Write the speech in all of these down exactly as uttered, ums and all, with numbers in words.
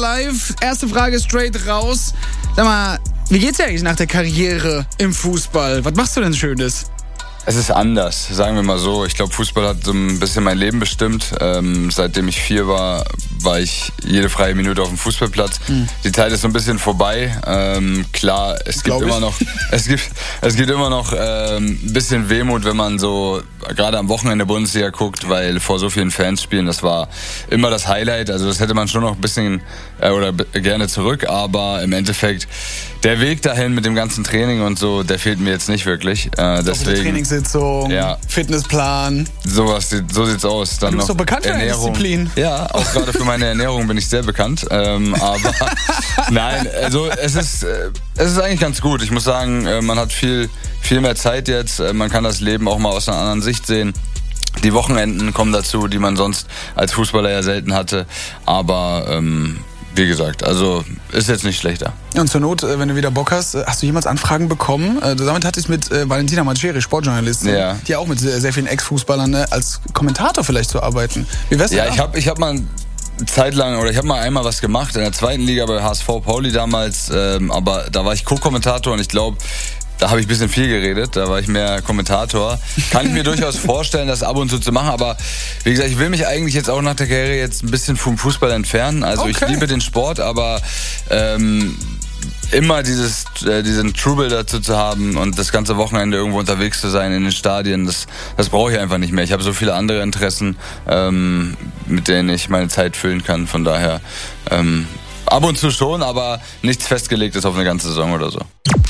live. Erste Frage straight raus. Sag mal, wie geht's dir eigentlich nach der Karriere im Fußball? Was machst du denn Schönes? Es ist anders, sagen wir mal so. Ich glaube, Fußball hat so ein bisschen mein Leben bestimmt. Ähm, seitdem ich vier war, war ich jede freie Minute auf dem Fußballplatz. Mhm. Die Zeit ist so ein bisschen vorbei. Ähm, klar, es gibt immer noch, es gibt, es gibt immer noch ähm, ein bisschen Wehmut, wenn man so gerade am Wochenende Bundesliga guckt, weil vor so vielen Fans spielen, das war immer das Highlight. Also das hätte man schon noch ein bisschen äh, oder b- gerne zurück, aber im Endeffekt der Weg dahin mit dem ganzen Training und so, der fehlt mir jetzt nicht wirklich. Äh, deswegen Trainingssitzung, ja. Fitnessplan. Sowas, so sieht's aus. Dann du bist noch doch bekannt für deine Disziplin. Ja, auch gerade für meine Ernährung bin ich sehr bekannt. Ähm, aber nein, also es ist, äh, es ist eigentlich ganz gut. Ich muss sagen, äh, man hat viel, viel mehr Zeit jetzt. Äh, man kann das Leben auch mal aus einer anderen Sicht sehen. Die Wochenenden kommen dazu, die man sonst als Fußballer ja selten hatte. Aber ähm, wie gesagt, also ist jetzt nicht schlechter. Und zur Not, wenn du wieder Bock hast, hast du jemals Anfragen bekommen? Damit hatte ich mit äh, Valentina Maceri, Sportjournalistin, ja. die auch mit sehr, sehr vielen Ex-Fußballern ne, als Kommentator vielleicht zu arbeiten. Wie wär's denn Ja, da? ich habe ich hab mal eine Zeit lang, oder ich habe mal einmal was gemacht in der zweiten Liga bei H S V Pauli damals, ähm, aber da war ich Co-Kommentator und ich glaube, da habe ich ein bisschen viel geredet, da war ich mehr Kommentator. Kann ich mir durchaus vorstellen, das ab und zu zu machen, aber wie gesagt, ich will mich eigentlich jetzt auch nach der Karriere jetzt ein bisschen vom Fußball entfernen. Also okay. Ich liebe den Sport, aber ähm, immer dieses, äh, diesen Trubel dazu zu haben und das ganze Wochenende irgendwo unterwegs zu sein in den Stadien, das, das brauche ich einfach nicht mehr. Ich habe so viele andere Interessen, ähm, mit denen ich meine Zeit füllen kann, von daher ähm, ab und zu schon, aber nichts Festgelegtes auf eine ganze Saison oder so.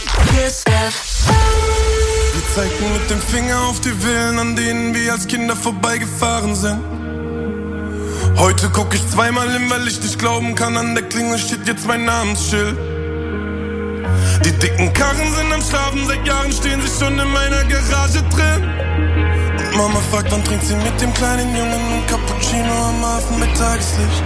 Wir zeigten mit dem Finger auf die Villen, an denen wir als Kinder vorbeigefahren sind. Heute guck ich zweimal hin, weil ich nicht glauben kann, an der Klingel steht jetzt mein Namensschild. Die dicken Karren sind am Schlafen, seit Jahren stehen sie schon in meiner Garage drin. Und Mama fragt, wann trinkt sie mit dem kleinen Jungen ein Cappuccino am Hafen mit Tageslicht.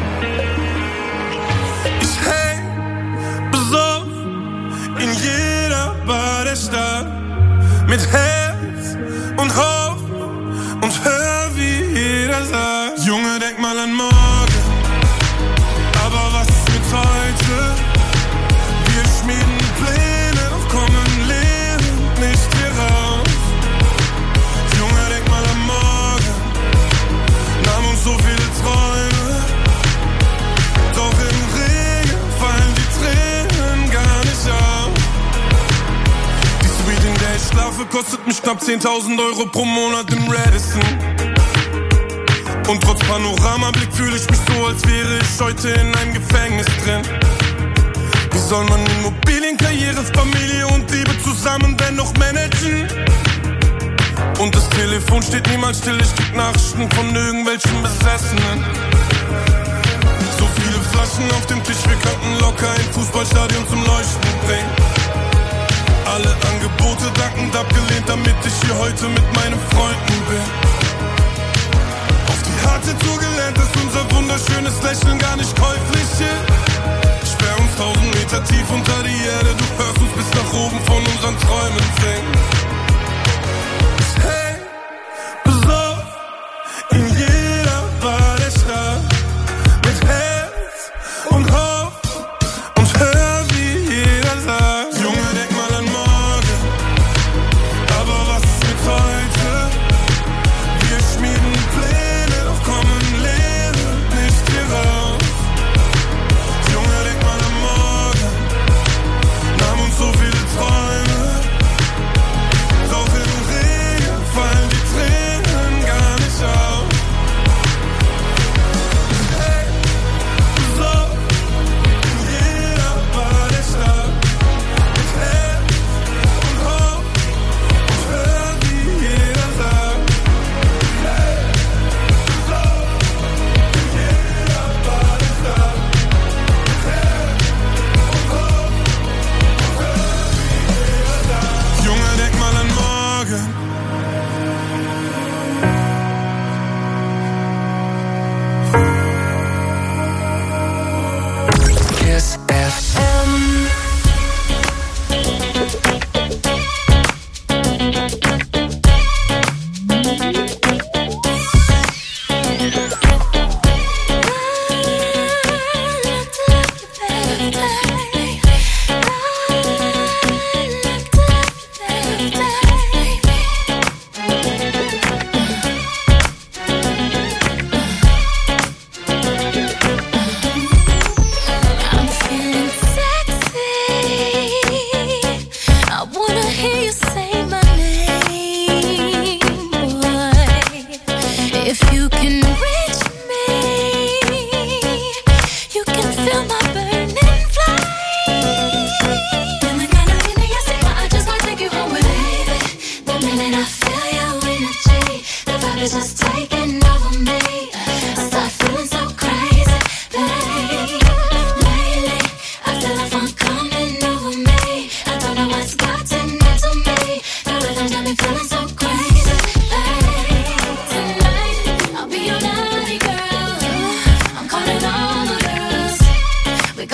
Ich häng besoffen in jeder Bar der Stadt, mit Herz und Hoffnung und hör, wie jeder sagt: Junge, denk mal an morgen, aber was ist mit heute? Wir schmieden Pläne, doch kommen lebend nicht hier raus. Junge, denk mal an morgen, nahm uns so viele Träume, doch im Regen fallen die Tränen gar nicht auf. Die Suite, in der ich schlafe, kostet mich knapp zehntausend Euro pro Monat im Radisson. Und trotz Panoramablick fühle ich mich so, als wäre ich heute in einem Gefängnis drin. Wie soll man Immobilien, Karriere, Familie und Liebe zusammen dennoch managen? Und das Telefon steht niemals still, ich krieg Nachrichten von irgendwelchen Besessenen. So viele Flaschen auf dem Tisch, wir könnten locker ein Fußballstadion zum Leuchten bringen. Alle Angebote dankend abgelehnt, damit ich hier heute mit meinen Freunden bin. Auf die harte Tour gelernt, dass unser wunderschönes Lächeln gar nicht käuflich ist. Sperr uns tausend Meter tief unter die Erde, du hörst uns bis nach oben von unseren Träumen singen. Ich häng besoffen in jeder Bar der Stadt, mit Herz und Hoffnung und hör, wie jeder sagt: Junge, denk mal an morgen, aber was ist mit heute? Wir schmieden Pläne, doch kommen lebend nicht hier raus.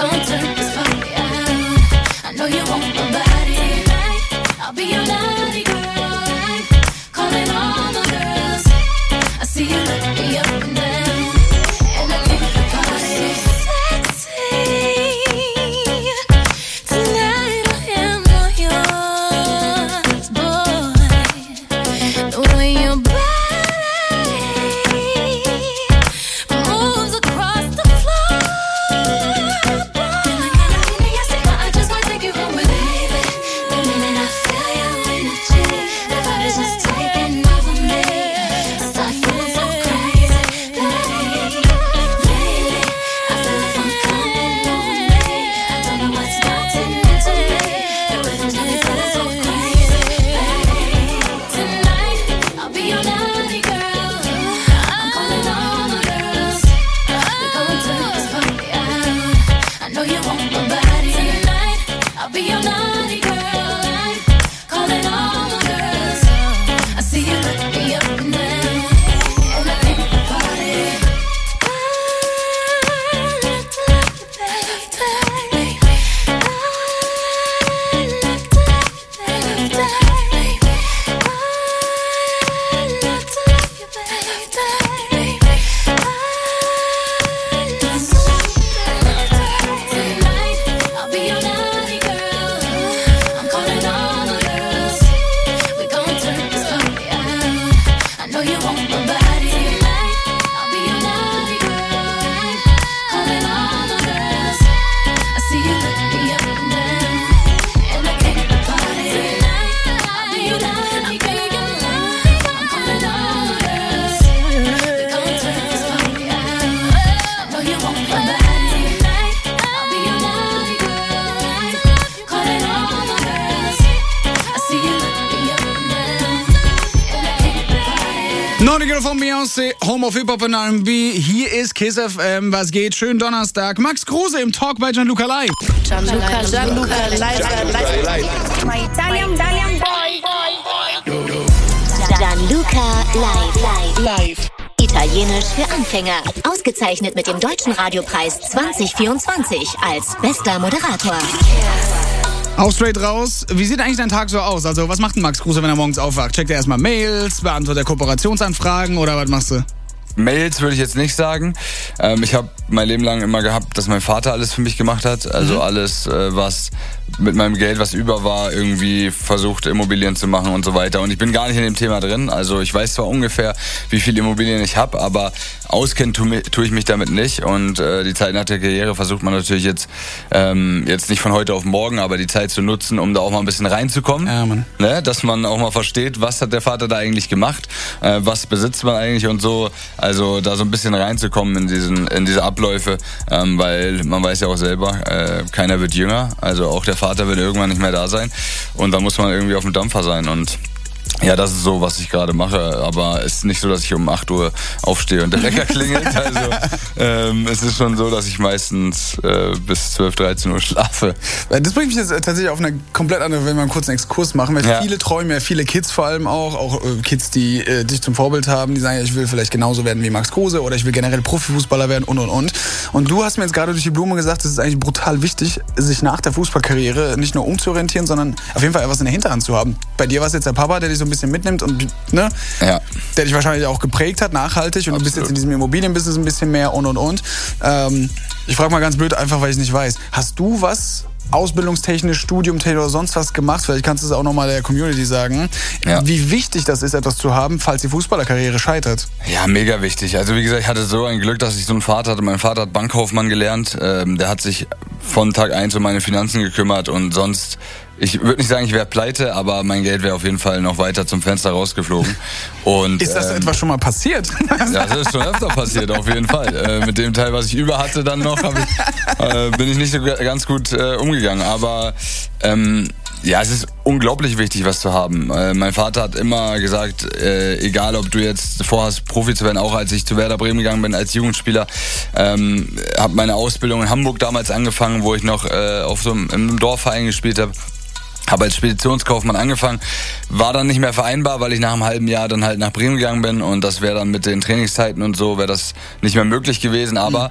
Naughty Girl von Beyoncé, Home of Hip-Hop und R and B. Hier ist Kiss F M. Was geht? Schönen Donnerstag. Max Kruse im Talk bei Gianluca Live. Gianluca, Gianluca Live, Live. My Italian, Italian boy. Gianluca Live, Live. Italienisch für Anfänger. Ausgezeichnet mit dem Deutschen Radiopreis zwanzig vierundzwanzig als bester Moderator. Auch straight raus. Wie sieht eigentlich dein Tag so aus? Also, was macht denn Max Kruse, wenn er morgens aufwacht? Checkt er erstmal Mails, beantwortet er Kooperationsanfragen oder was machst du? Mails würde ich jetzt nicht sagen. Ähm, ich habe mein Leben lang immer gehabt, dass mein Vater alles für mich gemacht hat. Also mhm. alles, äh, was mit meinem Geld, was über war, irgendwie versucht, Immobilien zu machen und so weiter. Und ich bin gar nicht in dem Thema drin. Also ich weiß zwar ungefähr, wie viele Immobilien ich habe, aber auskennen tue tu ich mich damit nicht. Und äh, die Zeit nach der Karriere versucht man natürlich jetzt, ähm, jetzt nicht von heute auf morgen, aber die Zeit zu nutzen, um da auch mal ein bisschen reinzukommen. Ja, Mann. Ne? Dass man auch mal versteht, was hat der Vater da eigentlich gemacht, äh, was besitzt man eigentlich und so. Also da so ein bisschen reinzukommen in diesen in diese Abläufe, ähm, weil man weiß ja auch selber, äh, keiner wird jünger, also auch der Vater wird irgendwann nicht mehr da sein und da muss man irgendwie auf dem Dampfer sein und ja, das ist so, was ich gerade mache, aber es ist nicht so, dass ich um acht Uhr aufstehe und der Wecker klingelt, also ähm, es ist schon so, dass ich meistens äh, bis zwölf, dreizehn Uhr schlafe. Das bringt mich jetzt tatsächlich auf eine komplett andere, wenn wir einen kurzen Exkurs machen, weil ja. viele träumen ja, viele Kids vor allem auch, auch äh, Kids, die äh, dich zum Vorbild haben, die sagen, ja, ich will vielleicht genauso werden wie Max Kruse oder ich will generell Profifußballer werden und und und. Und du hast mir jetzt gerade durch die Blume gesagt, es ist eigentlich brutal wichtig, sich nach der Fußballkarriere nicht nur umzuorientieren, sondern auf jeden Fall etwas in der Hinterhand zu haben. Bei dir war es jetzt der Papa, der dich so ein bisschen mitnimmt und ne, ja. der dich wahrscheinlich auch geprägt hat, nachhaltig und Absolut. Du bist jetzt in diesem Immobilienbusiness ein bisschen mehr und und und. Ähm, ich frage mal ganz blöd, einfach weil ich nicht weiß. Hast du was ausbildungstechnisch, studiumtechnisch oder sonst was gemacht? Vielleicht kannst du es auch nochmal der Community sagen. Ja. Wie wichtig das ist, etwas zu haben, falls die Fußballerkarriere scheitert. Ja, mega wichtig. Also wie gesagt, ich hatte so ein Glück, dass ich so einen Vater hatte. Mein Vater hat Bankkaufmann gelernt. Ähm, der hat sich von Tag eins um meine Finanzen gekümmert und sonst, ich würde nicht sagen, ich wäre pleite, aber mein Geld wäre auf jeden Fall noch weiter zum Fenster rausgeflogen. Und, ist das ähm, etwas schon mal passiert? Ja, das ist schon öfter passiert, auf jeden Fall. Äh, mit dem Teil, was ich über hatte dann noch, hab ich, äh, bin ich nicht so ganz gut äh, umgegangen. Aber ähm, ja, es ist unglaublich wichtig, was zu haben. Äh, mein Vater hat immer gesagt, äh, egal ob du jetzt vorhast, Profi zu werden, auch als ich zu Werder Bremen gegangen bin als Jugendspieler, ähm, habe meine Ausbildung in Hamburg damals angefangen, wo ich noch äh, auf so einem, in einem Dorfverein gespielt habe. Habe als Speditionskaufmann angefangen, war dann nicht mehr vereinbar, weil ich nach einem halben Jahr dann halt nach Bremen gegangen bin und das wäre dann mit den Trainingszeiten und so, wäre das nicht mehr möglich gewesen, aber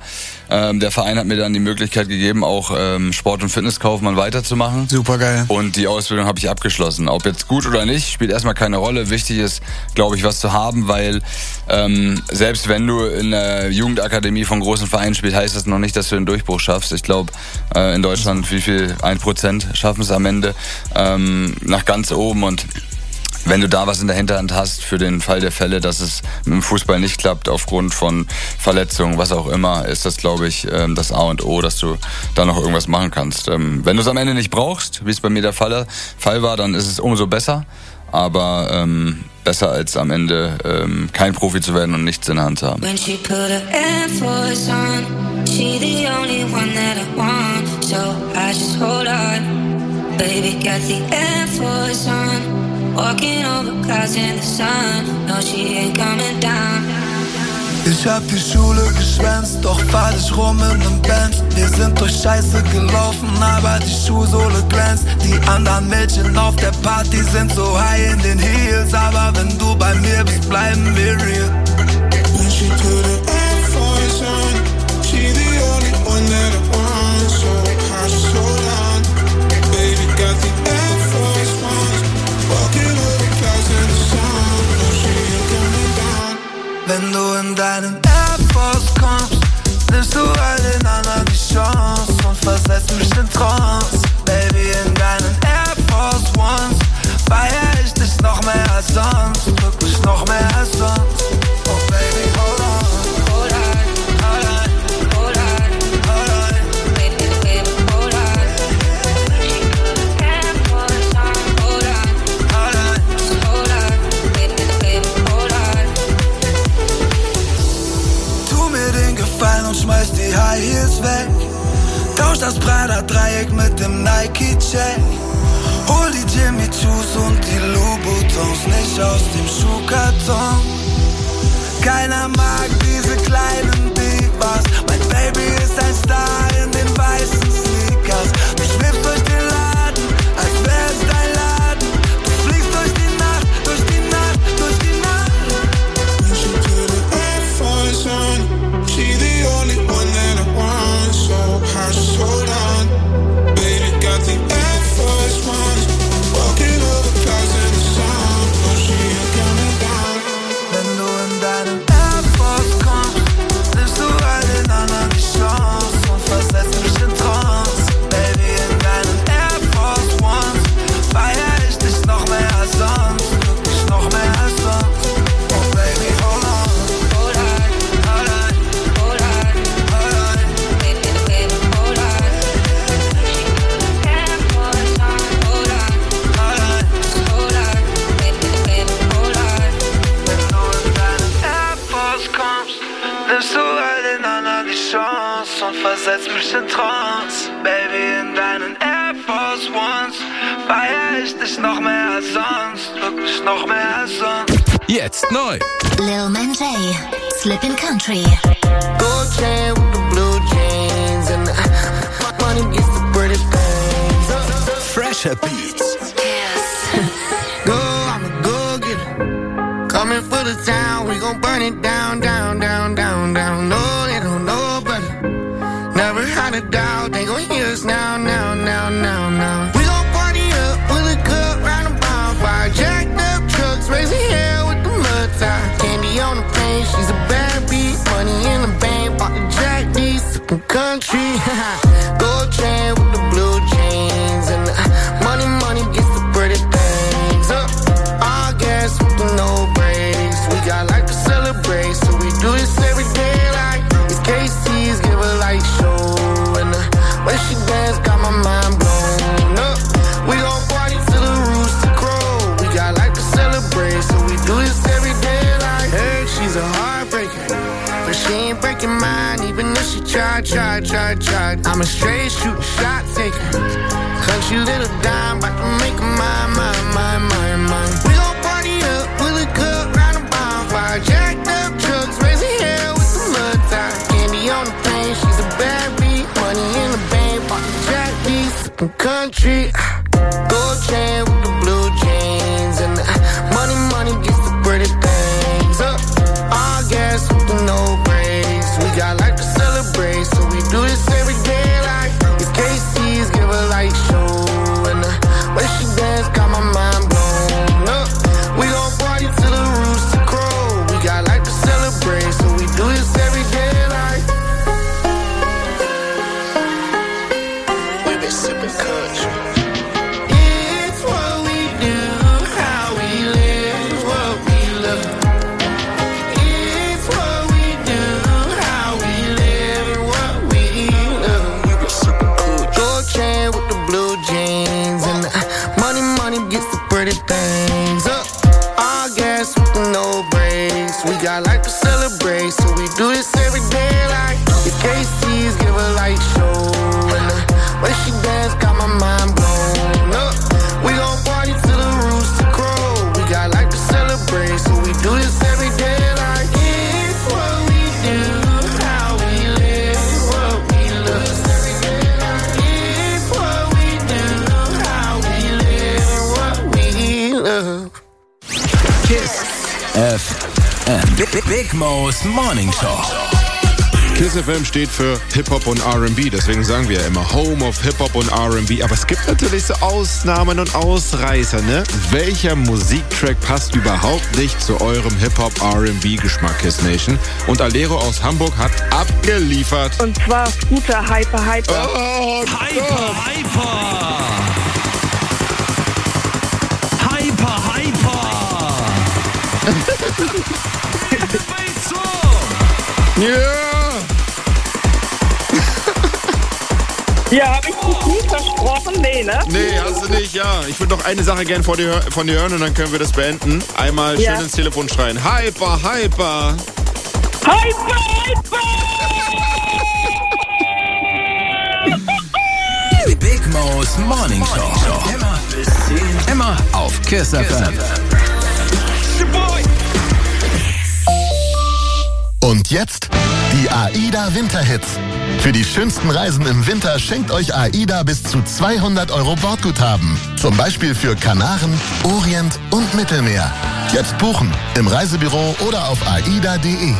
Ähm, der Verein hat mir dann die Möglichkeit gegeben, auch ähm, Sport- und Fitnesskaufmann weiterzumachen. Super geil. Und die Ausbildung habe ich abgeschlossen. Ob jetzt gut oder nicht, spielt erstmal keine Rolle. Wichtig ist, glaube ich, was zu haben, weil ähm, selbst wenn du in der Jugendakademie von großen Vereinen spielst, heißt das noch nicht, dass du den Durchbruch schaffst. Ich glaube, äh, in Deutschland, wie viel? Ein Prozent schaffen es am Ende ähm, nach ganz oben. Und wenn du da was in der Hinterhand hast für den Fall der Fälle, dass es mit dem Fußball nicht klappt aufgrund von Verletzungen, was auch immer, ist das, glaube ich, das A und O, dass du da noch irgendwas machen kannst. Wenn du es am Ende nicht brauchst, wie es bei mir der Fall, Fall war, dann ist es umso besser. Aber ähm, besser als am Ende ähm, kein Profi zu werden und nichts in der Hand zu haben. When she put her Air Force on, she the only one that I want, so I just hold on. Baby got the Air Force on. Walking over clouds in the sun, no, she ain't coming down. Ich hab die Schule geschwänzt, doch fahr ich rum in nem Benz. Wir sind durch Scheiße gelaufen, aber die Schuhsohle glänzt. Die anderen Mädchen auf der Party sind so high in den Heels, aber wenn du bei mir bist, bleiben wir real. When she put her Air Force on, she the only one that I want, so I just hold on. Baby got the Air Force on. Walking over clouds in the sun, no, she ain't coming down. Wenn du in deinen Air Force kommst, nimmst du all den anderen die Chance und versetzt mich in Trance. Baby, in deinen Air Force Ones feier ich dich noch mehr als sonst, wirklich noch mehr als sonst. Oh Baby, hold on. Hold on, hold on, hold on, hold on. Baby, baby, hold on. Air Force on, hold on. Hold on, hold on, baby, baby, hold on. Tu mir den Gefallen und schmeiß die High Heels weg. Tausch das Prada-Dreieck mit dem Nike-Check. Hol die Jimmy Choos und die Louboutins nicht aus dem Schuhkarton. Keiner mag diese kleinen Divas. Mein Baby ist ein Star in den weißen Sneakers. Du schwebst durch den Laden, als wär's dein Laden. Du fliegst durch die Nacht, durch die Nacht, durch die Nacht. When she put her Air Force on, she the only one that I want, so I just hold on. Baby got the Air Force Ones, walking over clouds in the sun, no, she ain't coming down. Wenn du in deinen Air Force kommst, nimmst du all den anderen die Chance und versetzt mich in Trance. Baby, in deinen Air Force Ones feier ich dich noch mehr als sonst, wirklich noch mehr als sonst. Oh Baby, hold on. Hold on, hold on, hold on, hold on. Baby, baby, hold on. Air Force on, hold on, hold on, hold on. Baby, baby, hold on. Wenn du in deinen Air Force kommst, nimmst du all den anderen die Chance und versetzt mich in Trance. Baby, in deinen Air Force Ones feier ich dich noch mehr als sonst, wirklich noch mehr als sonst. Jetzt neu. Lil Man J, Slippin' Country. Gold chain with the blue jeans and the money gets the pretty things. Fresher Beats. Go, I'm a go-getter. Coming for the town, we gon' burn it down, down, down, down, down. No, they don't know better. Never had a doubt, they gon' hear us now, now, now, now, now. We gon' party up with a cup round the bonfire. Jacked up trucks, raising hell with the mud tire. Candy on the plane, she's a bad beat. Money in the bank, bought the Jack D, sippin' country. Gold chain with the blue jeans and the money, money gets the pretty things up. All gas with the no brakes. We got like to celebrate, so we do this every day like it's K C's give a light show. And the way she dance got my mind blown up. We gon' party till the rooster crow. We got like to celebrate, so we do this every day like hey, she's a heartbreaker, but she ain't breaking mine, even if she try, try, try, try. I'm a straight shooter, shot taker. Country little dime, bout to make her mine, mine, mine, mine, mine. We gon' party up with a cup round the bonfire. Jacked up trucks, raising hell with the mud tire. Candy on the plane, she's a bad beat. Money in the bank, bought the Jack D, sippin' country. Gold chain with the blue jeans and the money, money gets the pretty things up. All gas with the no brakes. We got like to celebrate, so dirty things up. All gas with no brakes. We got life to celebrate, so we do this every day like the K Cs give a light show. And the way she dance got my mind blown up. We gon' party till the rooster crow. We got life to celebrate, so we do this every day like it's what we do, how we live, what we love. It's what we do, how we live, what we love. Kiss F M. Big, Big Mo's Morning Show. Kiss F M steht für Hip-Hop und R and B, deswegen sagen wir ja immer Home of Hip-Hop und R and B. Aber es gibt natürlich so Ausnahmen und Ausreißer, ne? Welcher Musiktrack passt überhaupt nicht zu eurem Hip-Hop-R and B-Geschmack, Kiss Nation? Und Alero aus Hamburg hat abgeliefert. Und zwar Scooter Hyper Hyper. Oh, Hyper, Hyper! Hyper, Hyper! yeah! Ja, hab ich dich nie versprochen? Nee, ne? Nee, hast du nicht, ja. Ich würde noch eine Sache gern von dir, von dir hören und dann können wir das beenden. Einmal Ja. schön ins Telefon schreien. Hyper, Hyper! Hyper Hyper! Big Mo's Morning Show. Immer bis zehn. Immer auf Kiss F M. Und jetzt die AIDA Winterhits. Für die schönsten Reisen im Winter schenkt euch AIDA bis zu zweihundert Euro Bordguthaben. Zum Beispiel für Kanaren, Orient und Mittelmeer. Jetzt buchen im Reisebüro oder auf aida punkt de.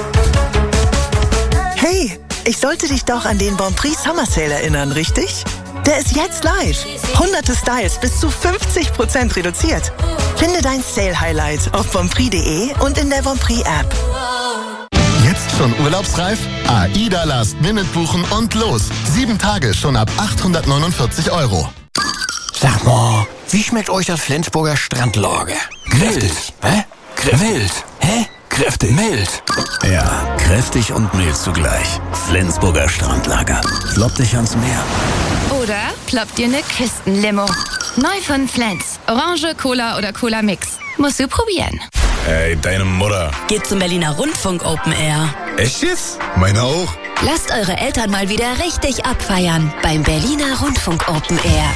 Hey, ich sollte dich doch an den Bonprix Summer Sale erinnern, richtig? Der ist jetzt live. Hunderte Styles bis zu fünfzig Prozent reduziert. Finde dein Sale-Highlight auf bonprix punkt de und in der Bonprix-App. Jetzt schon urlaubsreif? AIDA Last Minute buchen und los. Sieben Tage schon ab achthundertneunundvierzig Euro. Sag mal, wie schmeckt euch das Flensburger Strandlager? Mild. Hä? Mild. Hä? Kräftig. Mild. Ja, kräftig und mild zugleich. Flensburger Strandlager. Klopp dich ans Meer. Oder ploppt dir eine Küstenlimo. Neu von Flens. Orange, Cola oder Cola Mix. Musst du probieren. Ey, deine Mutter. Geht zum Berliner Rundfunk Open Air. Echt jetzt? Meine auch. Lasst eure Eltern mal wieder richtig abfeiern beim Berliner Rundfunk Open Air.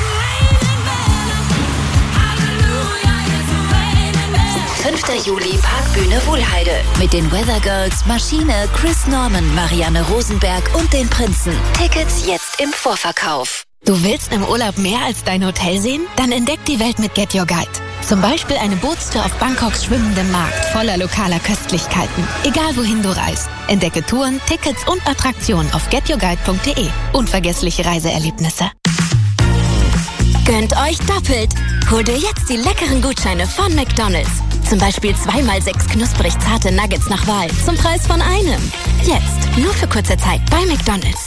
fünfter Juli, Parkbühne Wuhlheide. Mit den Weather Girls, Maschine, Chris Norman, Marianne Rosenberg und den Prinzen. Tickets jetzt im Vorverkauf. Du willst im Urlaub mehr als dein Hotel sehen? Dann entdeck die Welt mit Get Your Guide. Zum Beispiel eine Bootstour auf Bangkoks schwimmendem Markt voller lokaler Köstlichkeiten. Egal wohin du reist. Entdecke Touren, Tickets und Attraktionen auf get your guide punkt de. Unvergessliche Reiseerlebnisse. Gönnt euch doppelt. Hol dir jetzt die leckeren Gutscheine von McDonald's. Zum Beispiel zweimal sechs knusprig zarte Nuggets nach Wahl zum Preis von einem. Jetzt, nur für kurze Zeit bei McDonald's.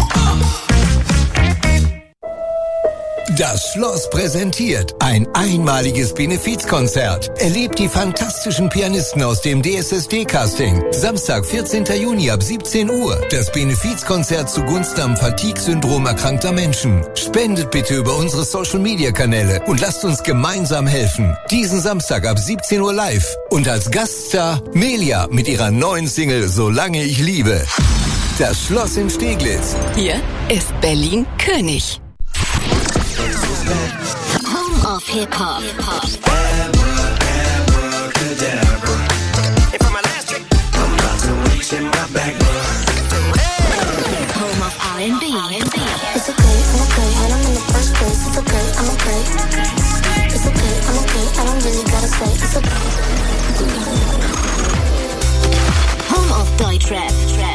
Das Schloss präsentiert ein einmaliges Benefizkonzert. Erlebt die fantastischen Pianisten aus dem D S S D-Casting. Samstag, vierzehnter Juni ab siebzehn Uhr. Das Benefizkonzert zugunsten am Fatigue-Syndrom erkrankter Menschen. Spendet bitte über unsere Social-Media-Kanäle und lasst uns gemeinsam helfen. Diesen Samstag ab siebzehn Uhr live. Und als Gaststar Melia mit ihrer neuen Single Solange ich liebe. Das Schloss in Steglitz. Hier ist Berlin König. Home of Hip Hop. Home of R and B. It's okay, I'm okay, and I'm in the first place. It's okay, I'm okay. It's okay, I'm okay, I don't really gotta say it's okay. Home of Deutschrap. Trap.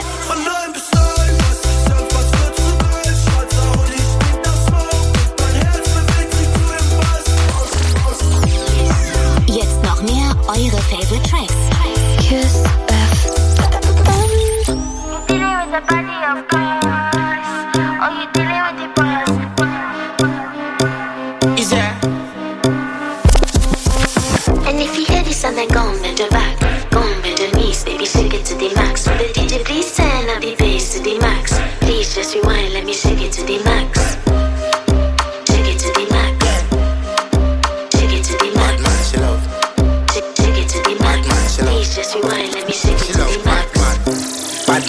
Jetzt noch mehr eure Favorite Tracks. Kiss F M. And if you hear this song, then go on bend your back. Go on bend your knees, baby, shake it to the max. Will the D J please turn up the bass to the max? Please just rewind, let me shake it to the max. Shake it to the max. Shake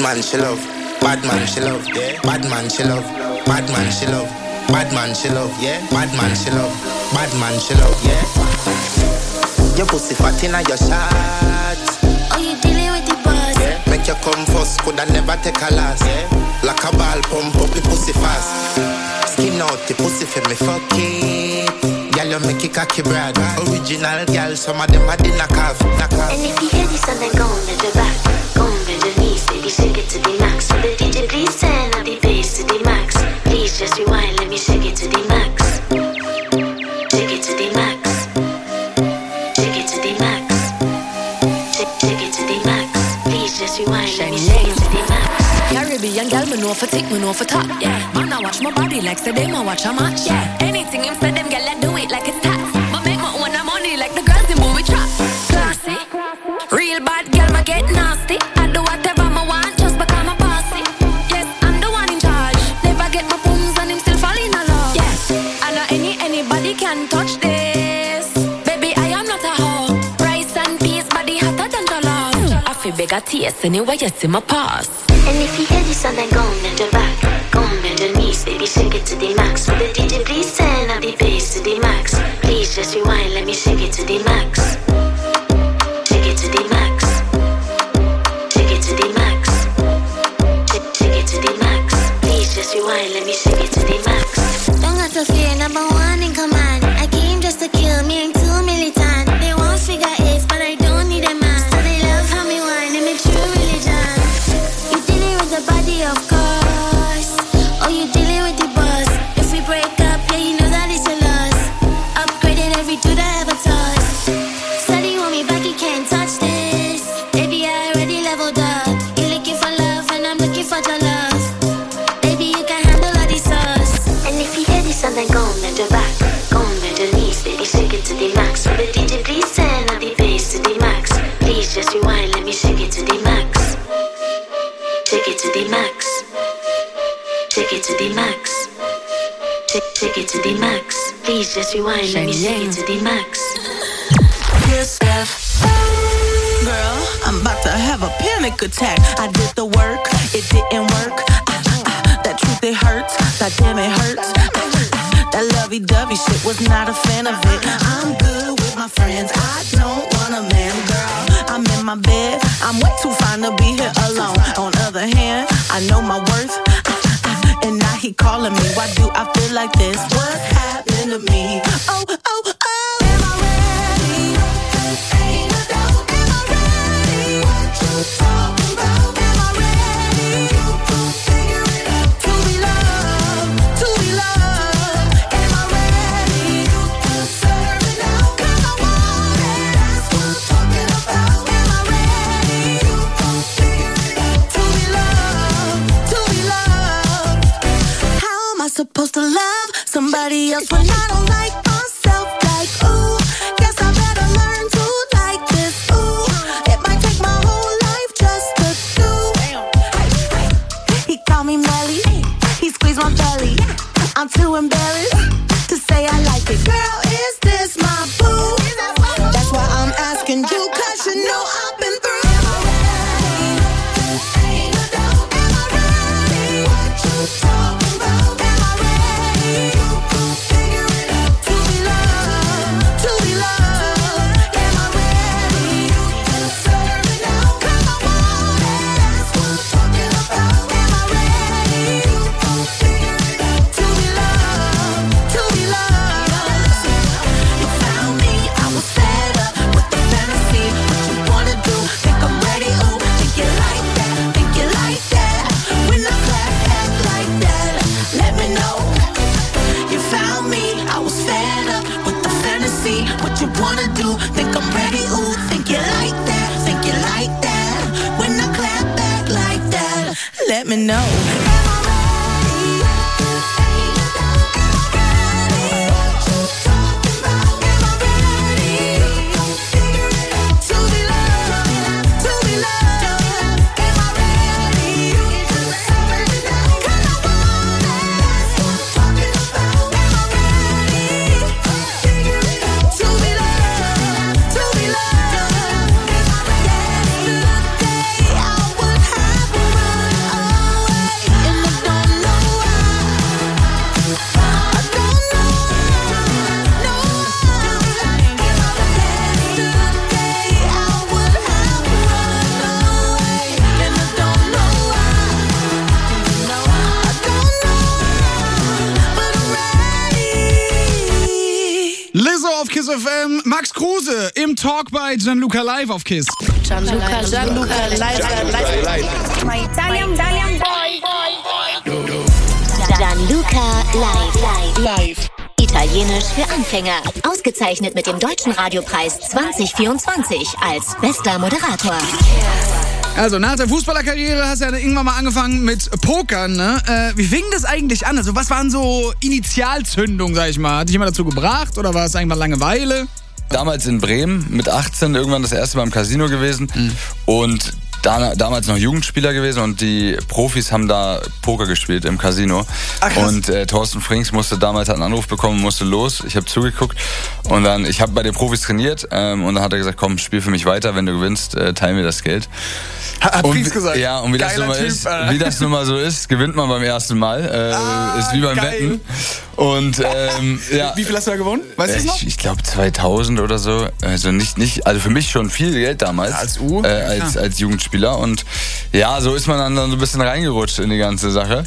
man she love, bad man she love, yeah. Bad man she love, bad man she love, bad man she love, yeah. Bad man she love, bad man she love, yeah. Your pussy fat inna your shots. Oh, you dealing with the boss? Yeah. Make you come first, coulda never take a last. Yeah. Like a ball, pump up the pussy fast. Skin out the pussy for me fuck it. Girl, you make it cocky brad. Original girl, some of them are the knock off, knock off. And if you hear this and then go on the back, go on the knees, baby, shake it to the max. So the D J please turn up the bass to the max. Please just rewind, let me shake it to the max. Shake it to the max. Shake it to the max. Shake, shake it to the max. Please just rewind, let me shake it to the max. Caribbean girl, me know for tick, me know for top. Yeah, man, I watch my body like say them I watch a match. Yeah, anything him say them girl, I do it like it's tax. But make my own money like the girls in movie trap. Classy, real bad girl, ma get nasty. I do whatever I want just because I'm bossy. Yes, I'm the one in charge. Never get my booms and him still fall in love. Yes, I know any anybody can touch this. Baby, I am not a hoe. Rice and peas, body hotter than the love. I feel big a taste anyway, you see my pass. And if you hear this and then go on the back, go on the knees, baby, shake it to the max. With the D J, please turn up the bass to the max. Please just rewind, let me shake it to the max. Shake it to the max. Shake it to the max. Shake, shake it to the max. Please just rewind, let me shake it to the max. Don't got to fear, number one in command. I came just to kill me, ain't too militant. They won't figure eight, but I don't need a man. So they love how me whine, and make true religion. You dealing with the body, of course. Oh, you dealing with the boss. If we break up, yeah, you know that it's a loss. Upgraded every dude I ever touched. Steady want me back, you can't touch this. Baby, I already leveled up. You're looking for love, and I'm looking for your love. Baby, you can handle all these sauce. And if you hear this and then go on the back, go on the knees, baby, shake it to the max. With the D J, please turn up the bass to the max. Please just rewind, let me shake it to the max. Shake it to the max. Shake it to the max. Shake, shake it to the max. Please just rewind, let me shake it to the max. Yes, F. Girl, I'm about to have a panic attack. I did the work, it didn't work. Ah, ah, ah, that truth, it hurts. That damn, it hurts. Ah, ah, that lovey-dovey shit, was not a fan of it. I'm good with my friends. I don't want a man, girl. I'm in my bed. I'm way too fine to be here alone. On other hand, I know my worth. Ah, ah, ah, and now he calling me. Why do I feel like this? What's happened to me? Oh, oh, oh. Am I ready? Ain't no doubt. Am I ready? What you talking about? Am I ready? You gon' figure it out. To be loved, to be loved. Am I ready? You deserve it now. 'Cause I want it. That's what I'm talking about. Am I ready? You gon' figure it out. To be loved, to be loved. How am I supposed to love somebody else when I don't like myself? Like, ooh, guess I better learn to like this. Ooh, it might take my whole life just to do. He called me Melly, he squeezed my belly. I'm too embarrassed to say I like it. Girl, is this my boo? That's why I'm asking you, 'cause you know I've been through. Am I ready? Ain't no doubt. Am I ready? What you talking about? Am I ready? You gon' figure it out. To be loved, to be loved. Am I ready? You deserve it now. 'Cause I want it. That's what I'm talking about. Am I ready? You gon' figure it out. To be loved, to be loved. You found me, I was fed up with the fantasy. What you wanna do? Think I'm ready? Ooh, think you like that? Think you like that? When I clap back like that, let me know. You found me, I was fed up with the fantasy. What you wanna do? Think I'm ready? Ooh, think you like that? Think you like that? When I clap back like that, let me know. Am I ready? Ain't no doubt. Am I ready? What you talking about? Am I ready? You gon' figure it out. To be loved, to be loved. Am I ready? You deserve it now. 'Cause I want it. That's what I'm talking about. Am I ready? Figure it out. To be loved, to be loved. Am I ready? Yesterday I would have a run. Kiss F M. Max Kruse im Talk bei Gianluca Live auf Kiss. Gianluca, Gianluca, live, live, live. My Italian, Italian boy. Gianluca Live. Live. Italienisch für Anfänger. Ausgezeichnet mit dem Deutschen Radiopreis zwanzig vierundzwanzig als bester Moderator. Also nach der Fußballerkarriere hast du ja irgendwann mal angefangen mit Pokern, ne? Äh, wie fing das eigentlich an? Also was waren so Initialzündungen, sag ich mal? Hat dich jemand dazu gebracht oder war es einfach Langeweile? Damals in Bremen mit achtzehn irgendwann das erste Mal im Casino gewesen mhm. und da, damals noch Jugendspieler gewesen und die Profis haben da Poker gespielt im Casino. Ach, und äh, Thorsten Frings musste damals hat einen Anruf bekommen, musste los. Ich habe zugeguckt und dann ich habe bei den Profis trainiert ähm, und dann hat er gesagt, komm, spiel für mich weiter, wenn du gewinnst, äh, teil mir das Geld. Hat und, Frings gesagt. Ja, und wie das, nun mal typ, ist, wie das nun mal so ist, gewinnt man beim ersten Mal. Äh, ah, ist wie beim geil. Wetten. Und ähm, ja. Wie viel hast du da gewonnen? Weißt du es noch? Ich, ich glaube zweitausend oder so. Also nicht, nicht, also für mich schon viel Geld damals. Ja, als U? Äh, als, ja. als Jugendspieler. Und ja, so ist man dann, dann so ein bisschen reingerutscht in die ganze Sache.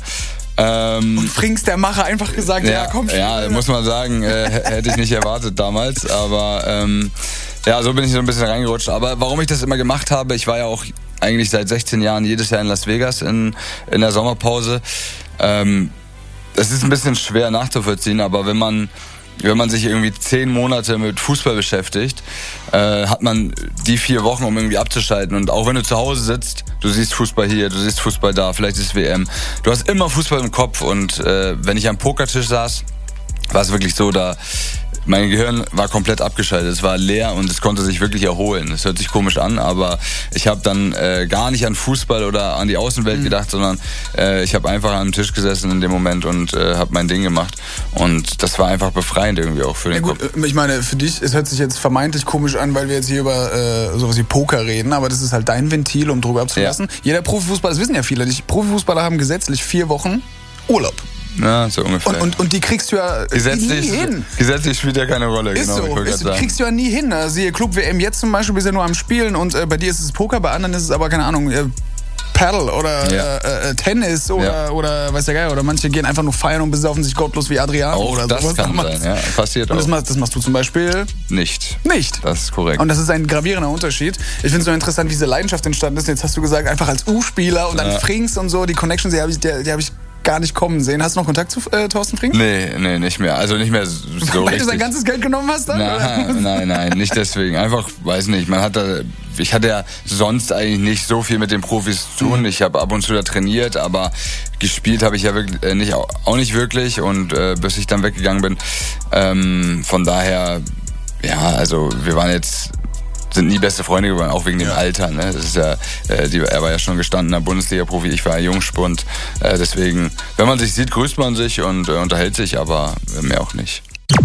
Ähm, und Frings, der Macher, einfach gesagt, ja, ja komm schon. Ja, muss man sagen, äh, hätte ich nicht erwartet damals. Aber ähm, ja, so bin ich so ein bisschen reingerutscht. Aber warum ich das immer gemacht habe, ich war ja auch eigentlich seit sechzehn Jahren jedes Jahr in Las Vegas in, in der Sommerpause. Ähm, das ist ein bisschen schwer nachzuvollziehen, aber wenn man wenn man sich irgendwie zehn Monate mit Fußball beschäftigt, äh, hat man die vier Wochen, um irgendwie abzuschalten. Und auch wenn du zu Hause sitzt, du siehst Fußball hier, du siehst Fußball da, vielleicht ist W M. Du hast immer Fußball im Kopf. Und äh, wenn ich am Pokertisch saß, war es wirklich so, da mein Gehirn war komplett abgeschaltet, es war leer und es konnte sich wirklich erholen. Es hört sich komisch an, aber ich habe dann äh, gar nicht an Fußball oder an die Außenwelt mhm. gedacht, sondern äh, ich habe einfach am Tisch gesessen in dem Moment und äh, habe mein Ding gemacht. Und das war einfach befreiend irgendwie auch für den ja, gut, Kopf. Ich meine, für dich, es hört sich jetzt vermeintlich komisch an, weil wir jetzt hier über äh, sowas wie Poker reden, aber das ist halt dein Ventil, um Druck abzulassen. Ja. Jeder Profifußballer, das wissen ja viele, die Profifußballer haben gesetzlich vier Wochen Urlaub. Ja, so ungefähr. Und, und, und die kriegst du ja gesetzlich, nie hin. Gesetzlich spielt ja keine Rolle. Ist genau, so, ist, kriegst du ja nie hin. Siehe Club W M jetzt zum Beispiel, bist ja nur am Spielen und äh, bei dir ist es Poker, bei anderen ist es aber, keine Ahnung, äh, Paddle oder ja. äh, äh, Tennis oder, ja. oder weiß der Geil. Oder manche gehen einfach nur feiern und besaufen sich gottlos wie Adriano. Auch oder das sowas. kann sein, ja. Passiert und auch. Das machst, das machst du zum Beispiel nicht. Nicht. Das ist korrekt. Und das ist ein gravierender Unterschied. Ich finde es so interessant, wie diese Leidenschaft entstanden ist. Jetzt hast du gesagt, einfach als U-Spieler und dann ja. Frings und so, die Connections, die habe ich, die, die hab ich gar nicht kommen sehen. Hast du noch Kontakt zu äh, Thorsten Frings? Nee, nee, nicht mehr. Also nicht mehr so Weil richtig. du sein ganzes Geld genommen hast dann? Nein, nein, nein, nicht deswegen. Einfach, weiß nicht, man hat da, ich hatte ja sonst eigentlich nicht so viel mit den Profis zu tun. Ich habe ab und zu da trainiert, aber gespielt habe ich ja wirklich äh, nicht, auch nicht wirklich und äh, bis ich dann weggegangen bin. Ähm, von daher, ja, also wir waren jetzt sind nie beste Freunde geworden, auch wegen dem ja. Alter. Ne? Das ist ja, äh, die, er war ja schon gestandener Bundesliga-Profi, ich war ja Jungspund. Äh, deswegen, wenn man sich sieht, grüßt man sich und äh, unterhält sich, aber mehr auch nicht.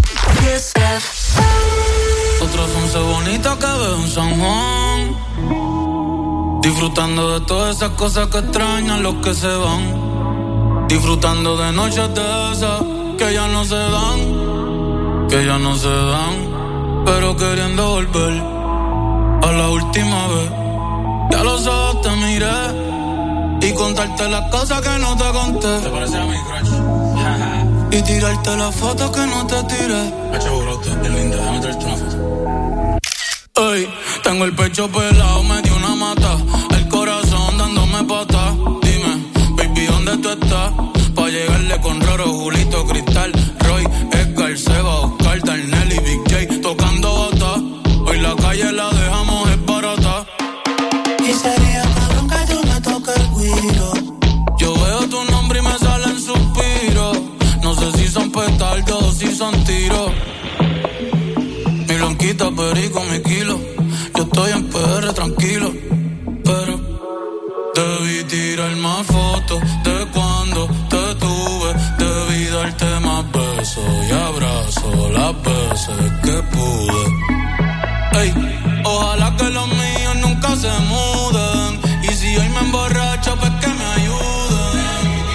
Otros once bonitas que veo en San Juan, disfrutando de todas esas cosas que extrañan los que se van, disfrutando de noches de esas que ya no se dan, que ya no se dan, pero queriendo volver a la última vez. Ya los ojos te miré y contarte las cosas que no te conté. ¿Te parece a mi crush? Y tirarte las fotos que no te tiré. Hacho, brote, es linda, déjame traerte una foto. Ey, tengo el pecho pelado, me dio una mata, el corazón dándome pata. Dime, baby, ¿dónde tú estás? Pa' llegarle con Roro, Julito, Cristal, Roy, Edgar, Seba, Oscar, Darnell y Big J tocando bata. Hoy la calle la dejamos es barata. Y sería cabrón que tú me toques el guiro. Yo veo tu nombre y me salen suspiros. No sé si son petardos o si son tiros. Mi blanquita, perico, mi kilo. Yo estoy en P R tranquilo, pero debí tirar más fotos de cuando te tuve. Debí darte más besos y abrazos las veces que pude. Ey, ojalá que los míos nunca se muden. Y si hoy me emborracho, pues que me ayuden.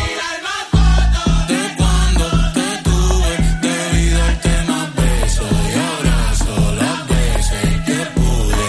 De cuando te tuve, debí darte más besos y abrazos las veces que pude.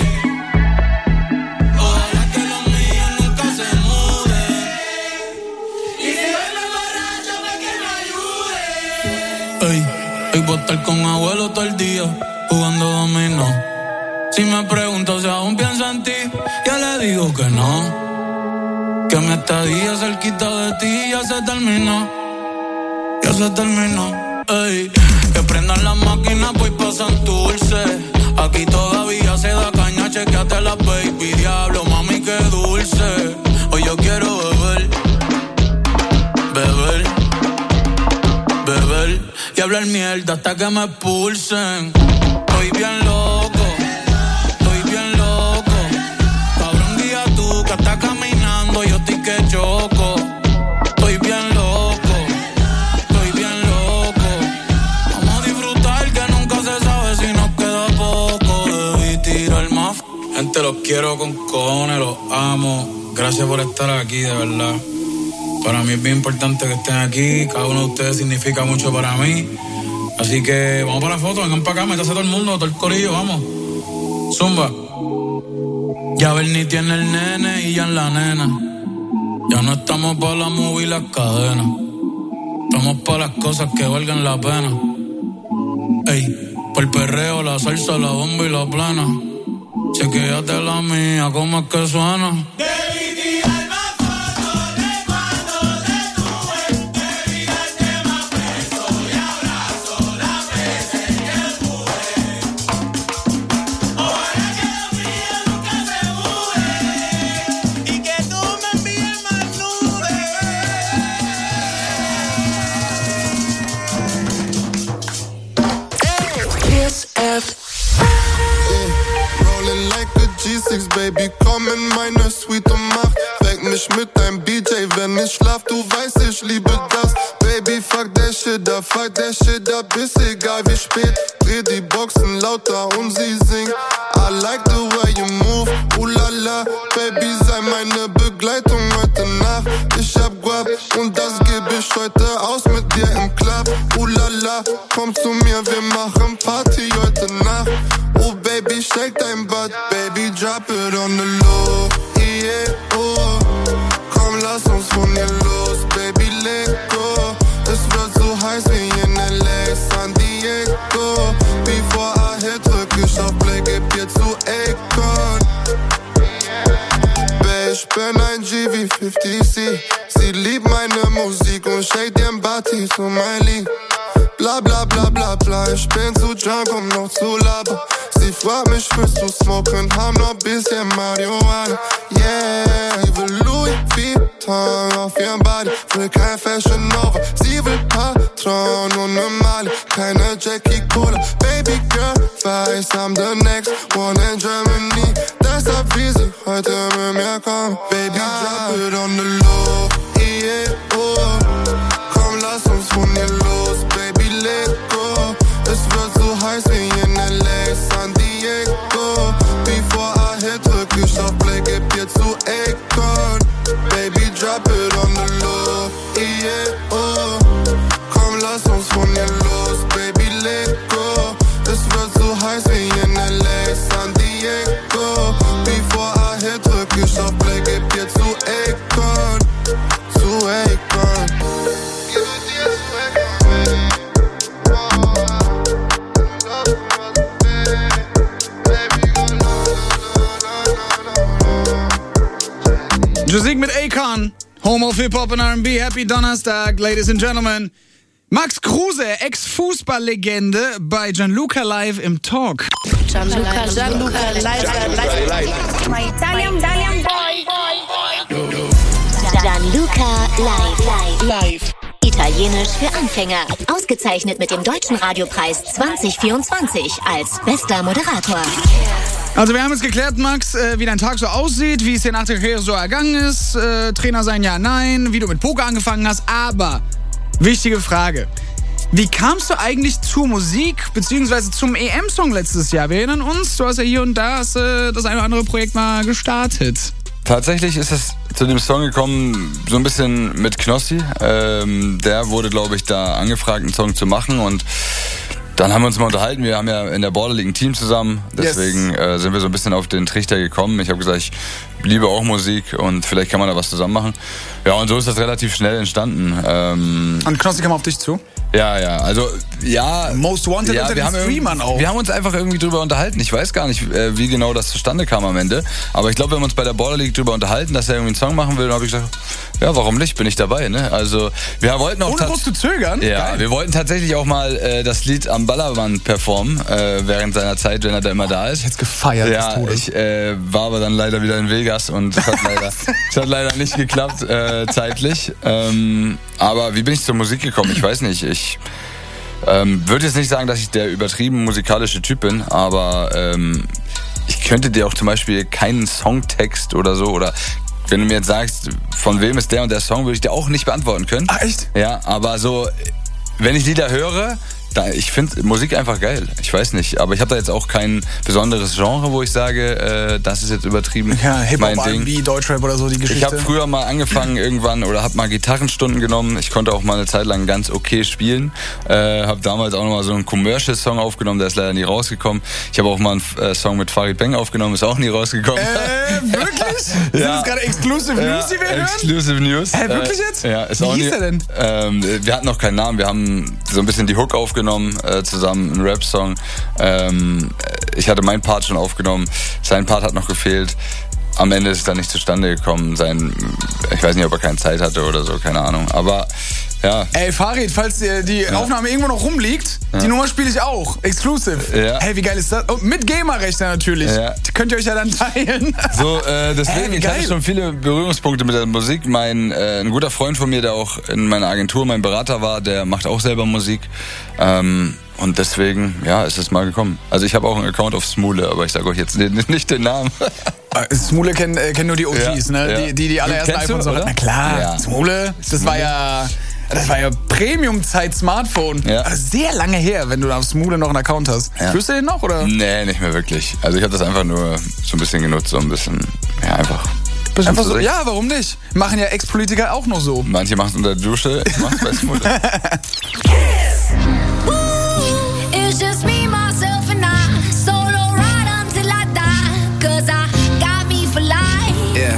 Ojalá que los míos nunca se muden. Y si hoy me emborracho, pues que me ayuden. Ey, hoy voy a estar con abuelo todo el día. jugando dominó. Si me pregunto si aún pienso en ti, yo le digo que no. Que mi estadía cerquita de ti ya se terminó. Ya se terminó. Ey, que prendan las máquinas, pues pasan dulce. Aquí todavía se da caña, chequeate la baby. Diablo, mami, qué dulce. Hoy yo quiero beber, beber, beber y hablar mierda hasta que me expulsen. Estoy bien loco, estoy bien loco. Cabrón, guía tú que estás caminando, yo estoy que choco. Estoy bien loco, estoy bien loco. Vamos a disfrutar que nunca se sabe si nos queda poco. Debí tirar más. Gente, los quiero con cojones, los amo. Gracias por estar aquí, de verdad. Para mí es bien importante que estén aquí. Cada uno de ustedes significa mucho para mí. Así que vamos para la foto, vengan para acá, métase todo el mundo, todo el corillo, vamos. Zumba. Ya Bernie tiene el nene y ya en la nena. Ya no estamos para la movie y las cadenas. Estamos para las cosas que valgan la pena. Ey, por el perreo, la salsa, la bomba y la plana. Chequéate la mía, ¿cómo es que suena? Baby, komm in meine Suite und mach Weck mich mit deinem B J, wenn ich schlaf, du weißt, ich liebe das. Baby, fuck der Shit up, fuck der Shit up, ist egal wie spät. Dreh die Boxen lauter und sie singt. I like the way you move, ooh la la. Baby, sei meine Begleitung heute Nacht. Ich hab Guap und das geb ich heute aus mit dir im Club. Ooh la la, komm zu mir, wir machen Party heute Nacht. Oh baby, shake dein Butt, baby, drop it on the low, yeah, oh. Komm, lass uns von hier los, baby, let go. Es wird so heiß wie in L A, San Diego. Before I hit, drück ich auf Play, geb dir zu Akon. Babe, ich bin ein G wie fifty C. Sie liebt meine Musik und shake den Body zu mein Lied. Bla bla bla bla bla, ich bin zu drunk, um noch zu labern. Sie fragt mich, willst du smoken, haben noch bisschen Marihuana. Yeah, sie will Louis Vuitton auf ihrem Body, will kein Fashion Nova. Sie will Patron und ne Mali, keine Jackie Cola. Baby girl, weiß, I'm the next one in Germany. Deshalb will sie heute mit mir kommen. Baby, drop it on the low, yeah, oh. Komm, lass uns von hier los, baby, let go. Es wird so heiß wie in L A, San Diego. Before I hit, drück ich auf Play, geb dir zu Akon. Baby, drop it on the low, yeah, oh. Komm, lass uns von hier los, baby, let go. Es wird so heiß wie in L A, San Diego. Before I hit, drück ich auf Play, geb dir zu Akon. Zu Akon. Musik mit Akon, Home of Hip-Hop und R and B. Happy Donnerstag, ladies and gentlemen. Max Kruse, Ex-Fußballlegende bei Gianluca Live im Talk. Gianluca, Gianluca, live, live, live. My Italian, Italian boy. Gianluca Live. Live. Italienisch für Anfänger. Ausgezeichnet mit dem Deutschen Radiopreis zwanzig vierundzwanzig als bester Moderator. Also wir haben jetzt geklärt, Max, äh, wie dein Tag so aussieht, wie es dir nach der Karriere so ergangen ist, äh, Trainer sein, ja, nein, wie du mit Poker angefangen hast, aber wichtige Frage, wie kamst du eigentlich zur Musik, beziehungsweise zum E M-Song letztes Jahr? Wir erinnern uns, du hast ja hier und da hast, äh, das eine oder andere Projekt mal gestartet. Tatsächlich ist es zu dem Song gekommen, so ein bisschen mit Knossi. Ähm, der wurde, glaube ich, da angefragt, einen Song zu machen und dann haben wir uns mal unterhalten. Wir haben ja in der Border League ein Team zusammen, deswegen yes. äh, sind wir so ein bisschen auf den Trichter gekommen. Ich habe gesagt, ich liebe auch Musik und vielleicht kann man da was zusammen machen. Ja, und so ist das relativ schnell entstanden. Ähm und Knossi kam auf dich zu? Ja, ja, also ja. Most Wanted ja, unter wir den haben Streamern auch. Wir haben uns einfach irgendwie drüber unterhalten. Ich weiß gar nicht, wie genau das zustande kam am Ende. Aber ich glaube, wir haben uns bei der Border League drüber unterhalten, dass er irgendwie einen Song machen will. Und habe ich gesagt, ja, warum nicht? Bin ich dabei, ne? Also wir wollten auch ohne groß zu zögern. Ja, Geil. wir wollten tatsächlich auch mal äh, das Lied am Ballermann performen äh, während seiner Zeit, wenn er da immer da ist. Jetzt gefeiert. Ja, ich äh, war aber dann leider wieder in Vegas und es hat leider, es hat leider nicht geklappt äh, zeitlich. Ähm, aber wie bin ich zur Musik gekommen? Ich weiß nicht. Ich ähm, würde jetzt nicht sagen, dass ich der übertrieben musikalische Typ bin, aber ähm, ich könnte dir auch zum Beispiel keinen Songtext oder so oder wenn du mir jetzt sagst, von wem ist der und der Song, würde ich dir auch nicht beantworten können. Ah, echt? Ja, aber so, wenn ich Lieder höre, da, ich finde Musik einfach geil. Ich weiß nicht, aber ich habe da jetzt auch kein besonderes Genre, wo ich sage, äh, das ist jetzt übertrieben. Ja, Hip-Hop, mein R and B, Ding. Deutschrap oder so, die Geschichte. Ich habe früher mal angefangen irgendwann oder habe mal Gitarrenstunden genommen. Ich konnte auch mal eine Zeit lang ganz okay spielen. Äh, habe damals auch noch mal so einen Commercial-Song aufgenommen, der ist leider nie rausgekommen. Ich habe auch mal einen äh, Song mit Farid Bang aufgenommen, ist auch nie rausgekommen. Äh, wirklich? Sind Ja. das gerade Exclusive Ja, News, die wir hören? Exclusive News. Hä, wirklich jetzt? Äh, ja, ist Wie auch hieß nie, er denn? Ähm, wir hatten noch keinen Namen. Wir haben so ein bisschen die Hook aufgenommen, äh, zusammen einen Rap-Song. Ähm, ich hatte meinen Part schon aufgenommen. Sein Part hat noch gefehlt. Am Ende ist es dann nicht zustande gekommen. Sein, ich weiß nicht, ob er keine Zeit hatte oder so, keine Ahnung. Aber ja. Ey, Farid, falls dir die Ja. Aufnahme irgendwo noch rumliegt, Ja. die Nummer spiele ich auch. Exclusive. Ja. Hey, wie geil ist das? Und mit GEMA-Rechte natürlich. Ja. Die könnt ihr euch ja dann teilen. So, äh, deswegen, Hey, wie ich hatte geil. schon viele Berührungspunkte mit der Musik. Mein, äh, ein guter Freund von mir, der auch in meiner Agentur mein Berater war, der macht auch selber Musik. Ähm, und deswegen, ja, ist es mal gekommen. Also ich habe auch einen Account auf Smule, aber ich sage euch jetzt nicht, nicht den Namen. Smule kennen, äh, kennen nur die O Gs, Ja, ne? ja. Die, die die allerersten Kennst du, iPhones noch oder? hatten. Na klar, Ja. Smule, das war ja... Das war ja Premium-Zeit-Smartphone. Ja. Also sehr lange her, wenn du auf Smule noch einen Account hast. Ja. Führst du den noch, oder? Nee, nicht mehr wirklich. Also ich habe das einfach nur so ein bisschen genutzt, so ein bisschen, ja, einfach. Bisschen Einfach so, zurück. ja, warum nicht? Machen ja Ex-Politiker auch noch so. Manche machen es unter der Dusche, ich mach's bei Smule. It's just me, myself, and I. Solo ride until I die. Cause I got me for life. Yeah.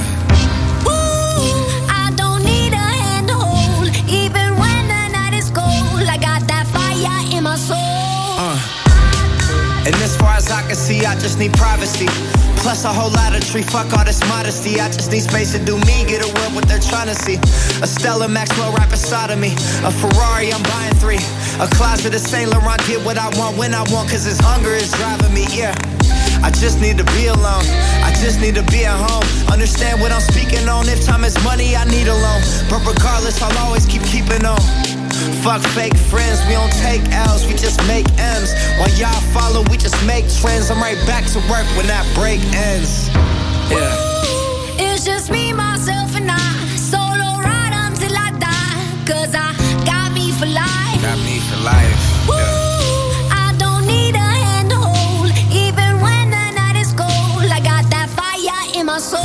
Ooh, I don't need a hand to hold. Even when the night is cold, I got that fire in my soul. Uh. And as far as I can see, I just need privacy. Plus a whole lot of tree, fuck all this modesty. I just need space to do me, get away what they're trying to see. A Stella Maxwell right beside of me. A Ferrari, I'm buying three. A closet of Saint Laurent, get what I want when I want, cause this hunger is driving me, yeah. I just need to be alone. I just need to be at home. Understand what I'm speaking on. If time is money, I need a loan. But regardless, I'll always keep keeping on. Fuck fake friends, we don't take L's, we just make M's. While y'all follow, we just make trends. I'm right back to work when that break ends. Yeah. It's just me, myself, and I. Solo ride until I die. Cause I got me for life. Got me for life. Ooh, Yeah. I don't need a hand to hold. Even when the night is cold, I got that fire in my soul.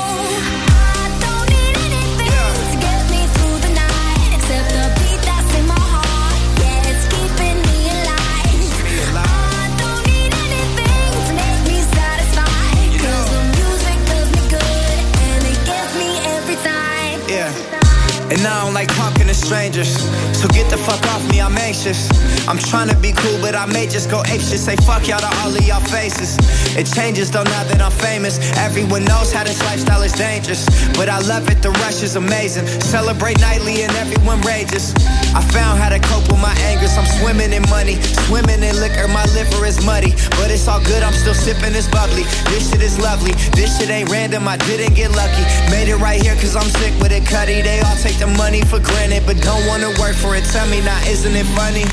I don't need anything to get me through the night, except the beat that's in my heart. Yeah, it's keeping me alive. I don't need anything to make me satisfied. Cause the music does me good, and it gets me every time. Yeah. And I don't like talking to strangers, so get the fuck off me, I'm anxious. I'm trying to be cool, but I may just go apeshit. Say fuck y'all to all of y'all faces. It changes though now that I'm famous. Everyone knows how this lifestyle is dangerous, but I love it, the rush is amazing. Celebrate nightly and everyone rages. I found how to cope with my angers. I'm swimming in money, swimming in liquor. My liver is muddy, but it's all good, I'm still sipping this bubbly. This shit is lovely, this shit ain't random, I didn't get lucky. Made it right here cause I'm sick with it, Cuddy. They all take the money for granted, but don't wanna work for it. Tell me now, isn't it funny?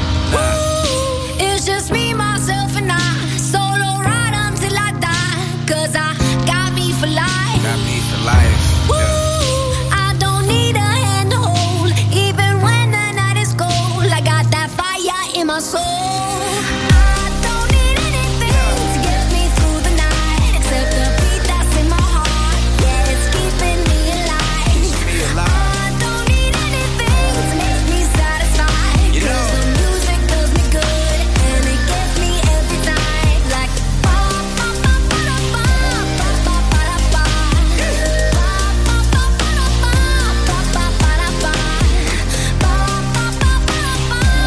Ooh, it's just me, myself, and I. Solo ride until I die. Cause I got me for life. Got me for life. Ooh, I don't need a hand to hold. Even when the night is cold, I got that fire in my soul. I don't need anything to get me through the night, except the beat that's in my heart. Yeah, it's keeping me alive. I don't need anything to make me satisfied. You know. Cause the music does me good, and it gets me every time. Like ba ba ba ba da ba, ba ba ba da ba. Ba ba ba ba da ba, ba ba ba da ba. Ba ba ba ba da ba, ba ba ba da ba.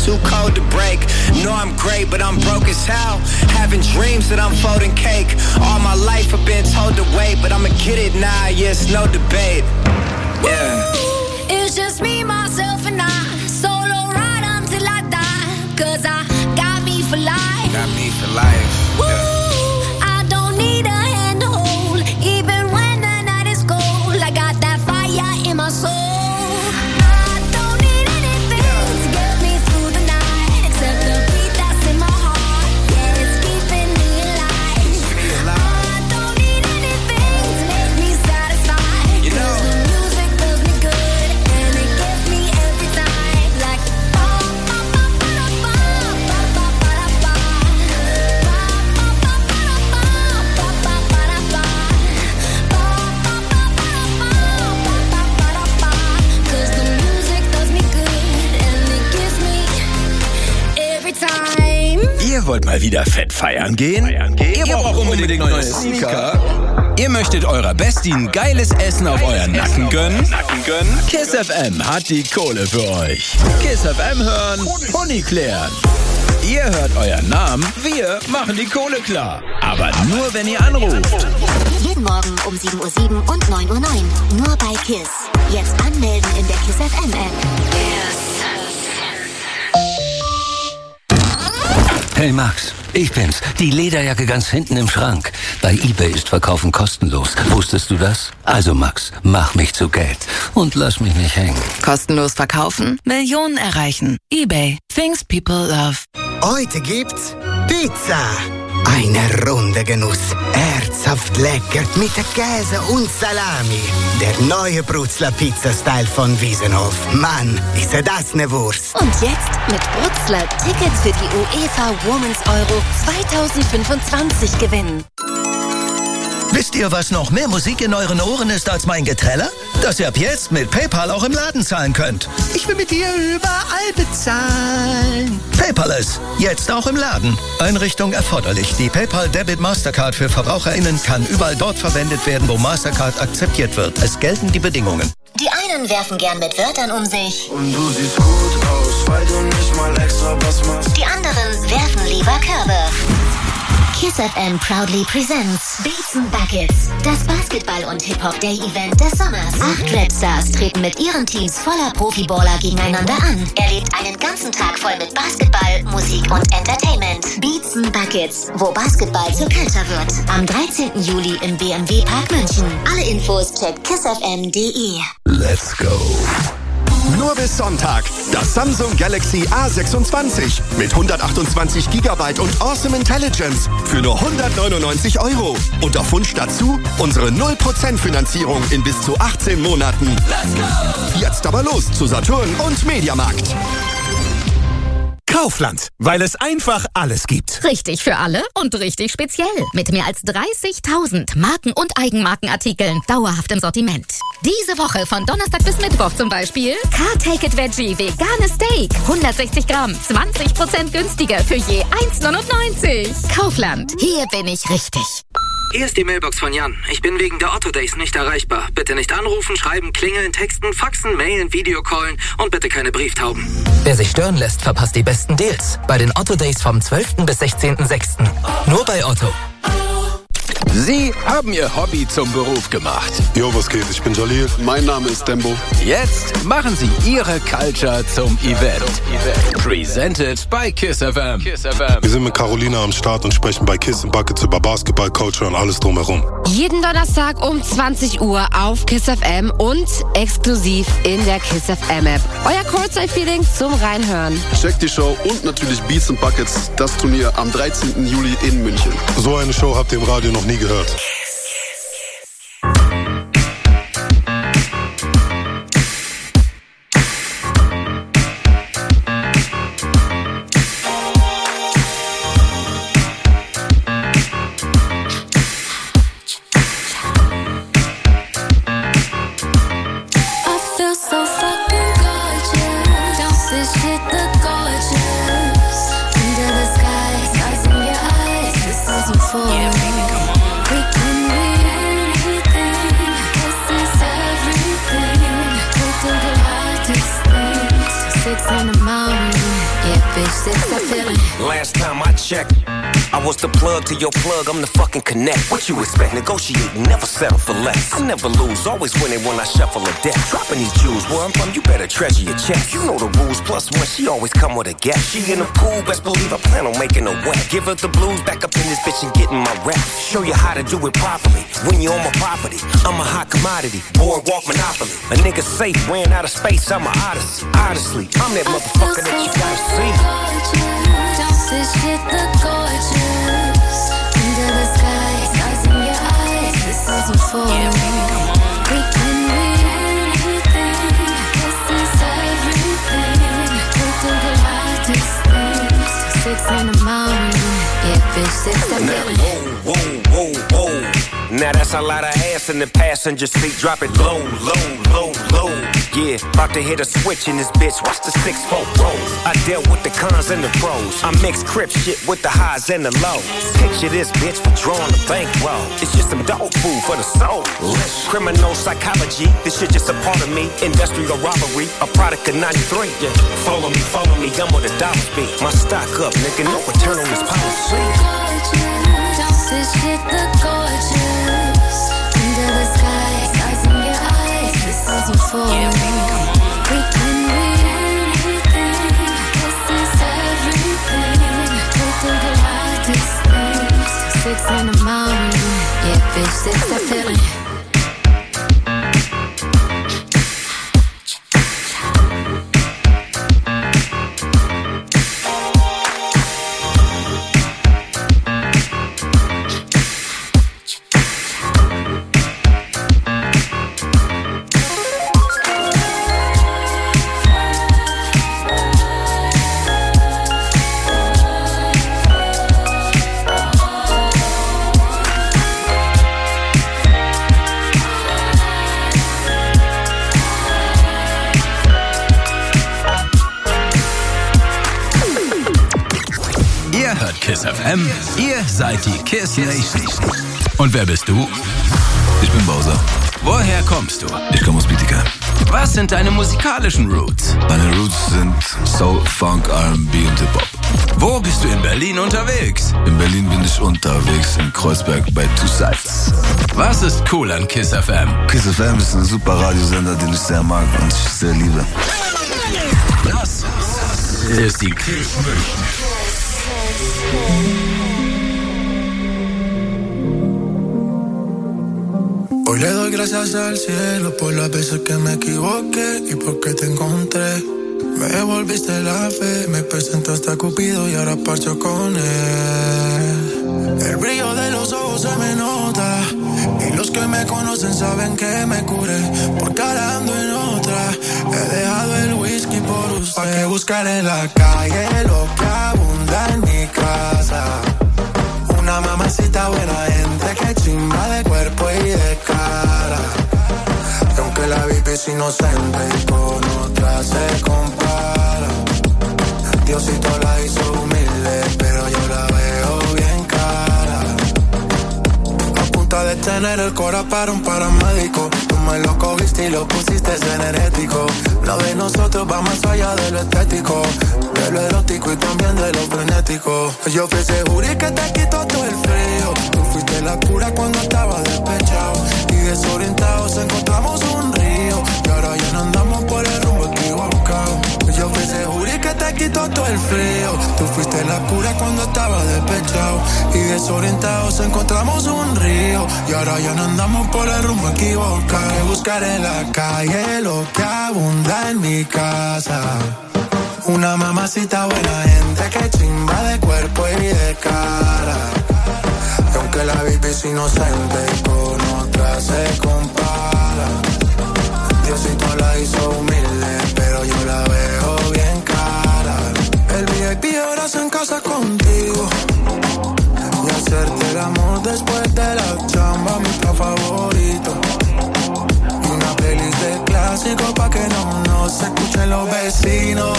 too cold to break. Know I'm great, but I'm broke as hell. Having dreams that I'm folding cake. All my life I've been told to wait, but I'ma get it now, yes, no debate. Yeah. It's just me, myself, and I. Solo ride until I die. Cause I got me for life. Got me for life. Woo! Yeah. I don't need a hand to hold. Even when the night is cold. I got that fire in my soul. I don't need anything to get me through the night. Except the beat that's in my heart. Yeah, it's keeping me alive. I don't need anything to make me satisfied. You know. Cause the music does me good. And it gets me every time. Like ba ba ba ba ba ba ba ba ba ba cause the music does me good and it gives me every time. Ihr wollt mal wieder fett feiern gehen? Feiern gehen? Ihr braucht unbedingt neue Sneaker? Ihr möchtet eurer Bestie ein geiles Essen auf euren Nacken gönnen? Nacken gönnen? Kiss F M hat die Kohle für euch. Kiss F M hören, Pony klären. Ihr hört euren Namen, wir machen die Kohle klar. Aber nur, wenn ihr anruft. Jeden Morgen um sieben Uhr sieben und neun Uhr neun. Nur bei KISS. Jetzt anmelden in der KISS F M App. Hey Max, ich bin's. Die Lederjacke ganz hinten im Schrank. Bei eBay ist Verkaufen kostenlos. Wusstest du das? Also Max, mach mich zu Geld. Und lass mich nicht hängen. Kostenlos verkaufen, Millionen erreichen. eBay. Things people love. Heute gibt's Pizza. Eine runde Genuss. Herzhaft lecker mit Käse und Salami. Der neue Brutzler Pizza-Style von Wiesenhof. Mann, ist das ne Wurst. Und jetzt mit Brutzler Tickets für die UEFA Women's Euro zwanzig fünfundzwanzig gewinnen. Wisst ihr, was noch mehr Musik in euren Ohren ist als mein Geträller? Dass ihr ab jetzt mit PayPal auch im Laden zahlen könnt. Ich will mit dir überall bezahlen. PayPal jetzt auch im Laden. Einrichtung erforderlich. Die PayPal Debit Mastercard für VerbraucherInnen kann überall dort verwendet werden, wo Mastercard akzeptiert wird. Es gelten die Bedingungen. Die einen werfen gern mit Wörtern um sich. Und du siehst gut aus, weil du nicht mal extra was machst. Die anderen werfen lieber Körbe. KISS F M proudly presents Beats and Buckets, das Basketball- und Hip-Hop-Day-Event des Sommers. Acht Rapstars treten mit ihren Teams voller Profiballer gegeneinander an. Erlebt einen ganzen Tag voll mit Basketball, Musik und Entertainment. Beats and Buckets, wo Basketball zur Culture wird. Am dreizehnten Juli im B M W Park München. Alle Infos checkt kiss f m punkt d e. Let's go. Nur bis Sonntag. Das Samsung Galaxy A sechsundzwanzig mit hundertachtundzwanzig Gigabyte und Awesome Intelligence für nur hundertneunundneunzig Euro. Und auf Wunsch dazu unsere null Prozent Finanzierung in bis zu achtzehn Monaten. Let's go! Jetzt aber los zu Saturn und Mediamarkt. Kaufland, weil es einfach alles gibt. Richtig für alle und richtig speziell. Mit mehr als dreißigtausend Marken- und Eigenmarkenartikeln dauerhaft im Sortiment. Diese Woche von Donnerstag bis Mittwoch zum Beispiel Car Take It Veggie veganes Steak. hundertsechzig Gramm, zwanzig Prozent günstiger für je eins neunundneunzig. Kaufland, hier bin ich richtig. Hier ist die Mailbox von Jan. Ich bin wegen der Otto Days nicht erreichbar. Bitte nicht anrufen, schreiben, klingeln, texten, faxen, mailen, Videocallen und bitte keine Brieftauben. Wer sich stören lässt, verpasst die besten Deals. Bei den Otto Days vom zwölften bis sechzehnten sechsten Nur bei Otto. Sie haben Ihr Hobby zum Beruf gemacht. Jo, was geht? Ich bin Jalil. Mein Name ist Dembo. Jetzt machen Sie Ihre Culture zum Event. Presented by KISS F M. Wir sind mit Carolina am Start und sprechen bei Kiss and Buckets über Basketball, Culture und alles drumherum. Jeden Donnerstag um zwanzig Uhr auf KISS F M und exklusiv in der KISS F M App. Euer Courtside-Feeling zum Reinhören. Checkt die Show und natürlich Beats and Buckets, das Turnier am dreizehnten Juli in München. So eine Show habt ihr im Radio noch nie gehört. Yeah, baby, come on. We can Last time I checked, I was the plug to your plug, I'm the fucking connect. What you expect? Negotiate, never settle for less. I never lose, always winning when I shuffle a deck. Dropping these jewels, where I'm from, you better treasure your checks. You know the rules, plus one, she always come with a gap. She in the pool, best believe I plan on making her wet. Give her the blues, back up in this bitch and getting my rap. Show you how to do it properly. When you're on my property, I'm a hot commodity. Boardwalk monopoly. A nigga safe, ran out of space, I'm a odyssey. Honestly, I'm that motherfucker that you gotta see. This shit look gorgeous. Under the sky, stars in your eyes. This isn't for me. We can read anything. This is everything. We do the wildest things. Six in the morning. Yeah, bitch, six in the morning. Whoa, whoa, whoa, whoa. Now that's a lot of ass in the passenger seat. Drop it low, low, low, low. Yeah, about to hit a switch in this bitch. Watch the six four roll. I dealt with the cons and the pros. I mix crip shit with the highs and the lows. Picture this bitch for drawing the bankroll. It's just some dog food for the soul. Criminal psychology, this shit just a part of me. Industrial robbery, a product of ninety-three. Yeah, follow me, follow me, I'm where the dollars be. My stock up, nigga, no return on this policy. This shit look gorgeous. Under the sky, stars in your eyes. This isn't for me. We can read anything. This is everything. We do the wildest things. Six in the morning. Yeah, bitch, six I feel it. Kiss F M, ihr seid die Kiss Nation. Und wer bist du? Ich bin Bowser. Woher kommst du? Ich komme aus Bietigheim. Was sind deine musikalischen Roots? Meine Roots sind Soul, Funk, R and B und Hip-Hop. Wo bist du in Berlin unterwegs? In Berlin bin ich unterwegs in Kreuzberg bei Two Sides. Was ist cool an Kiss F M? Kiss F M ist ein super Radiosender, den ich sehr mag und ich sehr liebe. Das ist die Kiss Nation. Hoy le doy gracias al cielo por las veces que me equivoqué y porque te encontré. Me devolviste la fe, me presentaste a Cupido y ahora parcho con él. El brillo de los ojos se me nota y los que me conocen saben que me curé porque ahora ando en otra. He dejado el whisky por usted. ¿Pa' qué buscar en la calle lo que abunda en mi casa? Una mamacita buena gente que chimba de cuerpo y de cara. Y aunque la vive es inocente y con otra se compara, Diosito la hizo humilde, pero yo la veo bien cara. A punta de tener el cora para un paramédico, tú me lo cogiste y lo pusiste energético. Lo de nosotros va más allá de lo estético, de lo erótico y también de lo frenético. Yo fui ese jury que te quitó todo el frío. Tú fuiste la cura cuando estaba despechado y desorientados encontramos un río y ahora ya no andamos por el rumbo equivocado. Yo fui ese jury que te quitó todo el frío. Tú fuiste la cura cuando estaba despechado y desorientados encontramos un río y ahora ya no andamos por el rumbo equivocado. Buscar en la calle lo que abunda en mi casa. Una mamacita buena gente que chimba de cuerpo y de cara. Y aunque la baby es inocente y con otra se compara, Diosito la hizo humilde, pero yo la veo bien cara. El V I P ahora se en casa contigo y hacerte el amor después de la chamba, mi plan favorito. Y una playlist de clásicos pa' que no nos escuchen los vecinos.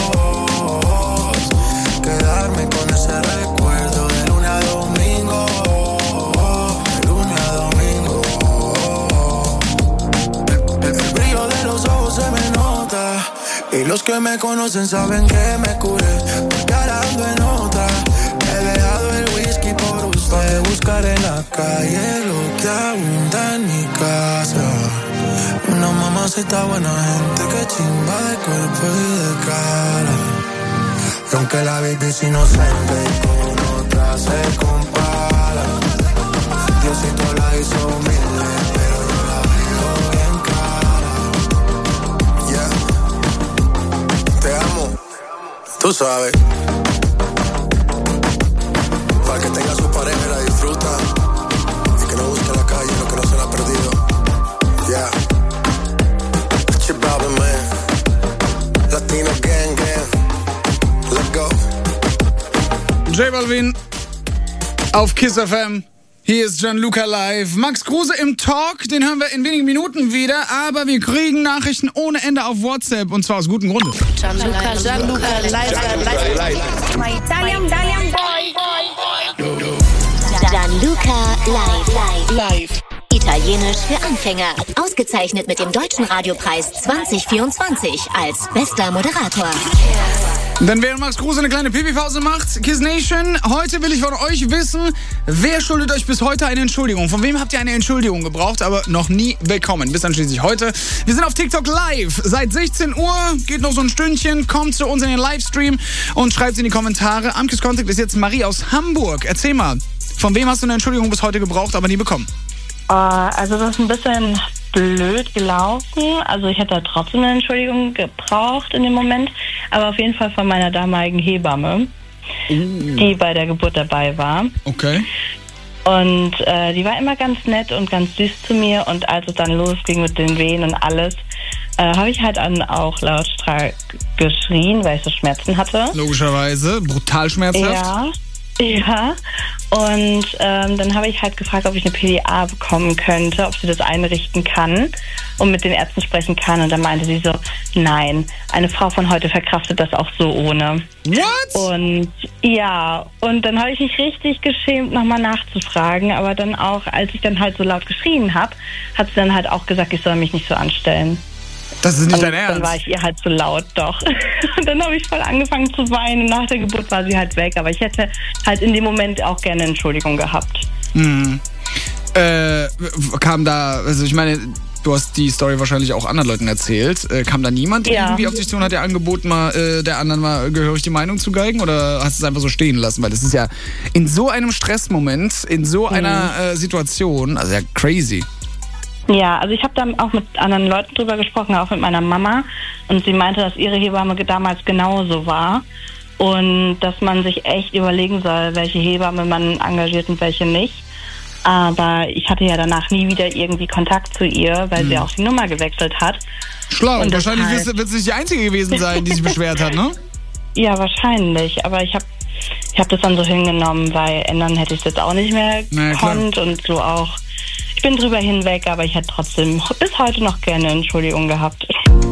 Quedarme con ese recuerdo de lunes a domingo, de lunes a domingo. El, el, el brillo de los ojos se me nota y los que me conocen saben que me curé porque ahora la calle, lo que abunda en mi casa. Una mamacita buena gente que chimba de cuerpo y de cara. Y aunque la baby es inocente y con otra se compara, Diosito la hizo humilde, pero yo la veo bien cara. Yeah. Te amo, tú sabes. Para que tenga su pareja y la disfruta, y que no busque la calle lo que no se le ha perdido. Yeah. Chip Balvin, man. Latino gang, gang. Let's go. J Balvin auf Kiss F M. Hier ist Gianluca live. Max Kruse im Talk, den hören wir in wenigen Minuten wieder, aber wir kriegen Nachrichten ohne Ende auf WhatsApp und zwar aus gutem Grunde. Gianluca, Gianluca live, live, live. My Italian, Italian boy. Gianluca live, live, live. Italienisch für Anfänger. Ausgezeichnet mit dem Deutschen Radiopreis zwanzig vierundzwanzig als bester Moderator. Dann während Max Kruse eine kleine Pipi-Pause macht, Kiss Nation, heute will ich von euch wissen, wer schuldet euch bis heute eine Entschuldigung? Von wem habt ihr eine Entschuldigung gebraucht, aber noch nie bekommen? Bis dann schließlich heute. Wir sind auf TikTok live. Seit sechzehn Uhr, geht noch so ein Stündchen, kommt zu uns in den Livestream und schreibt in die Kommentare. Am Kiss Contact ist jetzt Marie aus Hamburg. Erzähl mal, von wem hast du eine Entschuldigung bis heute gebraucht, aber nie bekommen? Uh, also das ist ein bisschen blöd gelaufen. Also ich hätte trotzdem eine Entschuldigung gebraucht in dem Moment, aber auf jeden Fall von meiner damaligen Hebamme, mm. die bei der Geburt dabei war. Okay. Und äh, die war immer ganz nett und ganz süß zu mir und als es dann losging mit den Wehen und alles, äh, habe ich halt dann auch lautstark geschrien, weil ich so Schmerzen hatte. Logischerweise, brutal schmerzhaft. Ja. Ja, und ähm, dann habe ich halt gefragt, ob ich eine P D A bekommen könnte, ob sie das einrichten kann und mit den Ärzten sprechen kann. Und dann meinte sie so, nein, eine Frau von heute verkraftet das auch so ohne. What? Und ja, und dann habe ich mich richtig geschämt, nochmal nachzufragen. Aber dann auch, als ich dann halt so laut geschrien habe, hat sie dann halt auch gesagt, ich soll mich nicht so anstellen. Das ist nicht und dein Ernst? Dann war ich ihr halt zu laut, doch. Und dann habe ich voll angefangen zu weinen. Nach der Geburt war sie halt weg. Aber ich hätte halt in dem Moment auch gerne Entschuldigung gehabt. Hm. Äh, kam da, also ich meine, du hast die Story wahrscheinlich auch anderen Leuten erzählt. Äh, kam da niemand ja. irgendwie auf dich zu und hat dir angeboten, mal äh, der anderen mal gehörig die Meinung zu geigen? Oder hast du es einfach so stehen lassen? Weil das ist ja in so einem Stressmoment, in so hm. einer äh, Situation, also ja crazy. Ja, also ich habe dann auch mit anderen Leuten drüber gesprochen, auch mit meiner Mama. Und sie meinte, dass ihre Hebamme damals genauso war. Und dass man sich echt überlegen soll, welche Hebamme man engagiert und welche nicht. Aber ich hatte ja danach nie wieder irgendwie Kontakt zu ihr, weil hm. sie auch die Nummer gewechselt hat. Schlau, und wahrscheinlich halt wird es nicht die Einzige gewesen sein, die sich beschwert hat, ne? Ja, wahrscheinlich. Aber ich habe ich hab das dann so hingenommen, weil ändern hätte ich es jetzt auch nicht mehr gekonnt. Und so auch... Ich bin drüber hinweg, aber ich hätte trotzdem bis heute noch gerne Entschuldigung gehabt.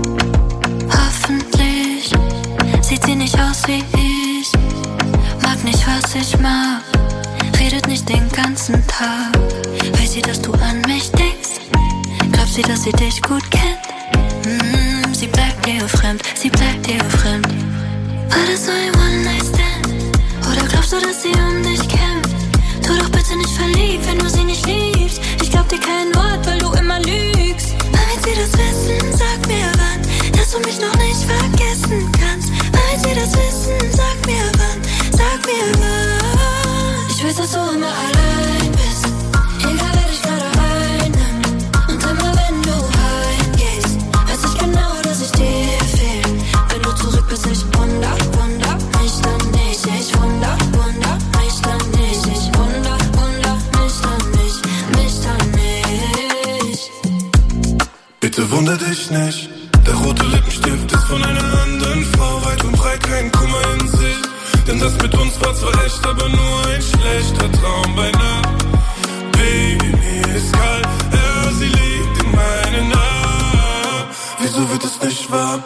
Hoffentlich sieht sie nicht aus wie ich, mag nicht, was ich mag, redet nicht den ganzen Tag. Weiß sie, dass du an mich denkst? Glaubt sie, dass sie dich gut kennt? Mm, sie bleibt dir fremd, sie bleibt dir fremd. War das so ein One-Night-Stand? Oder glaubst du, dass sie um dich kämpft? Tu doch bitte nicht verliebt, wenn du sie nicht liebst. Ich glaub dir kein Wort, weil du immer lügst. Wann wird sie das wissen? Sag mir wann, dass du mich noch nicht vergessen kannst. Wann wird sie das wissen? Sag mir wann, sag mir wann. Ich weiß, dass du immer allein bist, egal wer dich gerade einnimmt. Und immer wenn du heimgehst, weiß ich genau, dass ich dir fehl. Wenn du zurück bist, ich wunder, wunder mich dann nicht. Ich wunder, wunder mich dann nicht. Ich wunder, wunder mich dann nicht, mich dann nicht. Bitte wunder dich nicht, der rote Lippenstift ist von einer anderen Frau. Weit und breit kein Kummer in sich, denn das mit uns war zwar echt, aber nur ein schlechter Traum bei Nacht. Baby, mir ist kalt, ja, sie liegt in meinen Armen. Wieso wird es nicht wahr?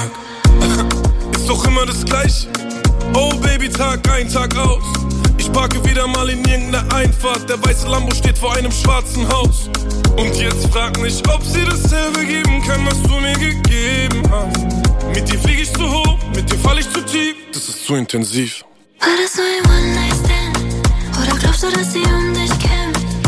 Fuck. Ist doch immer das Gleiche. Oh Baby, Tag ein, Tag aus. Ich parke wieder mal in irgendeiner Einfahrt. Der weiße Lambo steht vor einem schwarzen Haus. Und jetzt frag mich, ob sie dasselbe geben kann, was du mir gegeben hast. Mit dir flieg ich zu hoch, mit dir fall ich zu tief. Das ist zu intensiv. War das so ein One-Night-Stand? Oder glaubst du, dass sie um dich kämpft?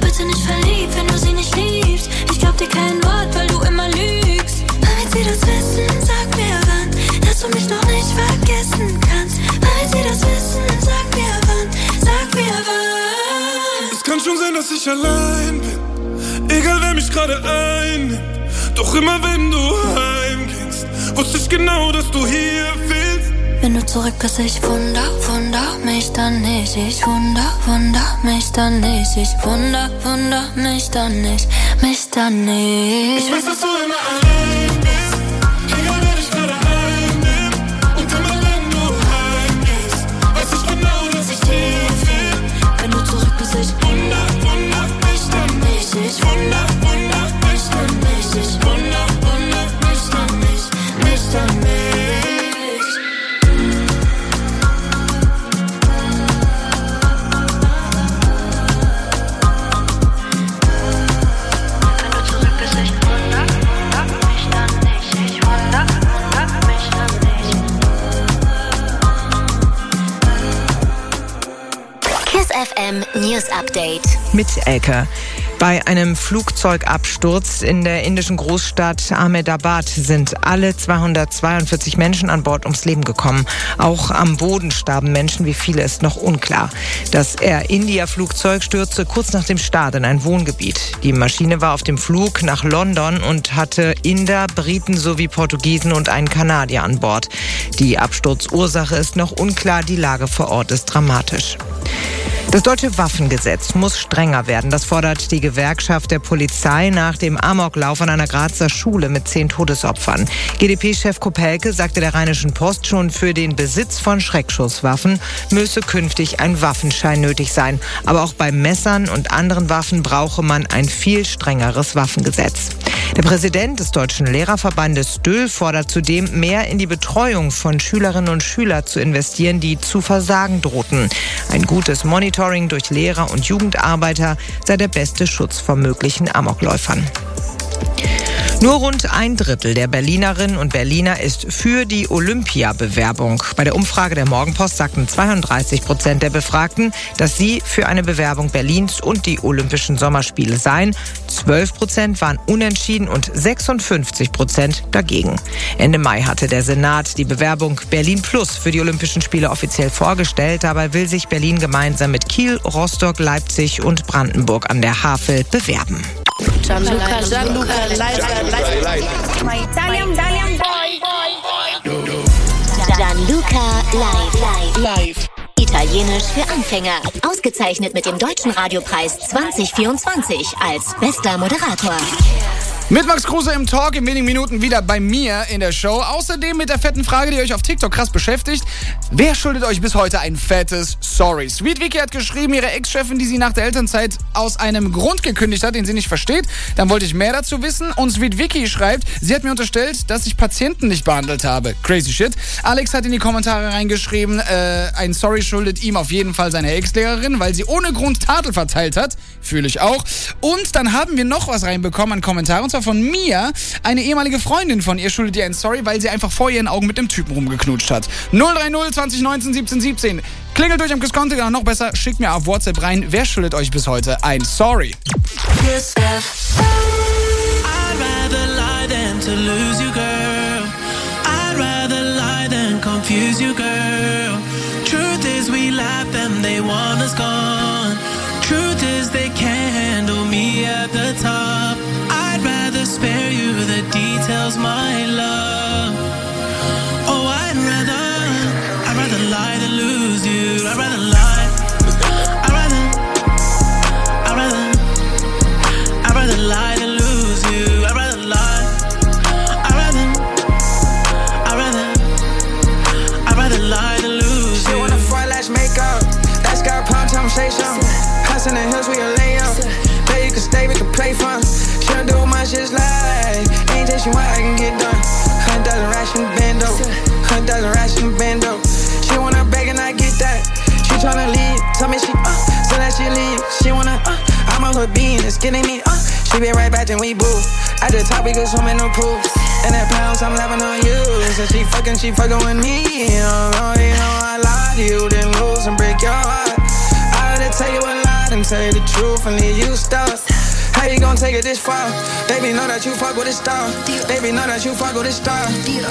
bitte nicht verliebt, wenn du sie nicht liebst. Ich glaub dir kein Wort, weil du immer lügst. Weil sie das wissen, sag mir wann, dass du mich noch nicht vergessen kannst. Weil sie das wissen, sag mir wann, sag mir wann. Es kann schon sein, dass ich allein bin, egal wer mich gerade einnimmt. Doch immer wenn du heimgingst, wusste ich genau, dass du hier willst. Wenn du zurück bist, ich wunder, wunder mich dann nicht. Ich wunder, wunder mich dann nicht. Ich wunder, wunder mich dann nicht, mich dann nicht. Ich weiß, dass du immer allein bist, egal wer dich gerade einnimmt. Und immer wenn du heimgehst, weiß ich genau, dass ich hier bin. Wenn du zurück bist, ich wunder, wunder mich dann nicht. Ich wunder, wunder mich dann nicht. Ich wunder, wunder mich dann nicht, mich dann nicht. F M News Update. Mit Elke. Bei einem Flugzeugabsturz in der indischen Großstadt Ahmedabad sind alle zweihundertzweiundvierzig Menschen an Bord ums Leben gekommen. Auch am Boden starben Menschen, wie viele ist noch unklar. Das Air India Flugzeug stürzte kurz nach dem Start in ein Wohngebiet. Die Maschine war auf dem Flug nach London und hatte Inder, Briten sowie Portugiesen und einen Kanadier an Bord. Die Absturzursache ist noch unklar, die Lage vor Ort ist dramatisch. Das deutsche Waffengesetz muss strenger werden. Das fordert die Gewerkschaft der Polizei nach dem Amoklauf an einer Grazer Schule mit zehn Todesopfern. G d P-Chef Kopelke sagte der Rheinischen Post, schon für den Besitz von Schreckschusswaffen müsse künftig ein Waffenschein nötig sein. Aber auch bei Messern und anderen Waffen brauche man ein viel strengeres Waffengesetz. Der Präsident des Deutschen Lehrerverbandes Döll fordert zudem, mehr in die Betreuung von Schülerinnen und Schülern zu investieren, die zu versagen drohten. Ein gutes Monitoring durch Lehrer und Jugendarbeiter sei der beste Schutz vor möglichen Amokläufern. Nur rund ein Drittel der Berlinerinnen und Berliner ist für die Olympiabewerbung. Bei der Umfrage der Morgenpost sagten zweiunddreißig Prozent der Befragten, dass sie für eine Bewerbung Berlins und die Olympischen Sommerspiele seien. zwölf Prozent waren unentschieden und sechsundfünfzig Prozent dagegen. Ende Mai hatte der Senat die Bewerbung Berlin Plus für die Olympischen Spiele offiziell vorgestellt. Dabei will sich Berlin gemeinsam mit Kiel, Rostock, Leipzig und Brandenburg an der Havel bewerben. Gianluca, Gianluca, live, live. My Italian, Italian boy. Gianluca live, live, live. Italienisch für Anfänger. Ausgezeichnet mit dem Deutschen Radiopreis zwanzig vierundzwanzig als bester Moderator. Mit Max Kruse im Talk in wenigen Minuten wieder bei mir in der Show. Außerdem mit der fetten Frage, die euch auf TikTok krass beschäftigt. Wer schuldet euch bis heute ein fettes Sorry? Sweet Vicky hat geschrieben, ihre Ex-Chefin, die sie nach der Elternzeit aus einem Grund gekündigt hat, den sie nicht versteht. Dann wollte ich mehr dazu wissen. Und Sweet Vicky schreibt, sie hat mir unterstellt, dass ich Patienten nicht behandelt habe. Crazy shit. Alex hat in die Kommentare reingeschrieben, äh, ein Sorry schuldet ihm auf jeden Fall seine Ex-Lehrerin, weil sie ohne Grund Tadel verteilt hat. Fühle ich auch. Und dann haben wir noch was reinbekommen an Kommentaren, und zwar von Mia. Eine ehemalige Freundin von ihr schuldet ihr ein Sorry, weil sie einfach vor ihren Augen mit dem Typen rumgeknutscht hat. null drei null zwanzig neunzehn siebzehn siebzehn. Klingelt durch am Kiss-Konto, oder noch besser, schickt mir auf WhatsApp rein, wer schuldet euch bis heute ein Sorry? Kiss F M. I'd rather lie than to lose you, girl. I'd rather lie than confuse you, girl. Truth is we laugh and they want us gone. Truth is they can't handle me at the top. I'd rather spare you the details, my love. Oh, I'd rather, I'd rather lie than lose you. I'd rather lie. I'd rather, I'd rather, I'd rather lie than lose you. I'd rather lie. I'd rather, I'd rather, I'd rather lie than lose you. She wanna fry lash makeup. That's got a pound, tell me say something. House in the hills, we a lay up. Baby, you can stay, we can play fun. She'll do my shit like anything what I can get done. Hundred dozen ration bando, hundred dozen ration bando. She wanna beg and I get that. She tryna leave, tell me she uh, so that she leave. She wanna uh, I'm on her being, it's getting me uh. She be right back then we boo. At the top we go swimming no pool. And that pounds I'm laughing on you. So she fucking, she fucking with me. You know, you know I lie to you, then lose and break your heart. I had to tell you a lie to couldn't tell you the truth and leave you stuck. How you gon' take it this far? Baby, know that you fuck with a star. Baby, know that you fuck with a star.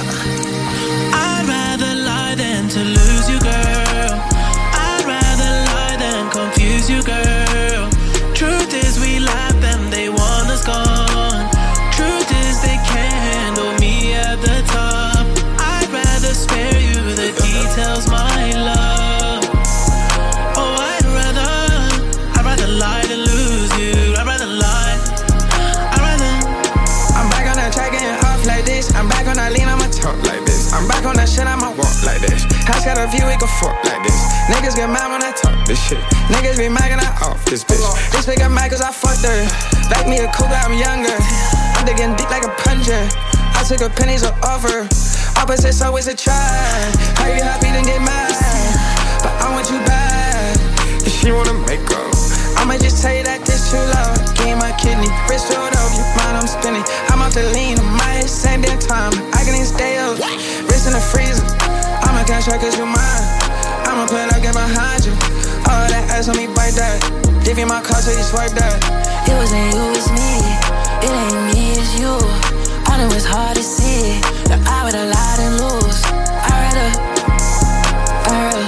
I'd rather lie than to lose you, girl. I'd rather lie than confuse you, girl. Truth is we love them, they want us gone. Truth is they can't handle me at the top. I'd rather spare you the details, my love. Oh, I'd rather, I'd rather lie than lose you. I'd rather lie, I'd rather. I'm back on that track getting off like this. I'm back on that lean, I'ma talk like this. I'm back on that shit, I'ma walk like this. House got a view, we can fuck like this. Niggas get mad when I talk this shit. Niggas be mad and I off this bitch. This bitch got mad cause I fucked her. Back me a cougar, I'm younger. I'm digging deep like a plunger. I took her pennies of offer. Opposites always a try. How you happy then get mad? But I want you bad. If she wanna make up, I'ma just tell you that this too loud. Give my kidney, wrist rolled up, your mind I'm spinning. I'm off the lean, my head same damn time. I can even stay up, wrist in the freezer. I'ma cash out cause you mine. I'ma put up, get behind you. All that ass on me, bite that. Give you my card so you swipe that. It wasn't you, it's me. It ain't me, it's you. I know it's hard to see that I would have lied and lose. I'd rather, I'd rather,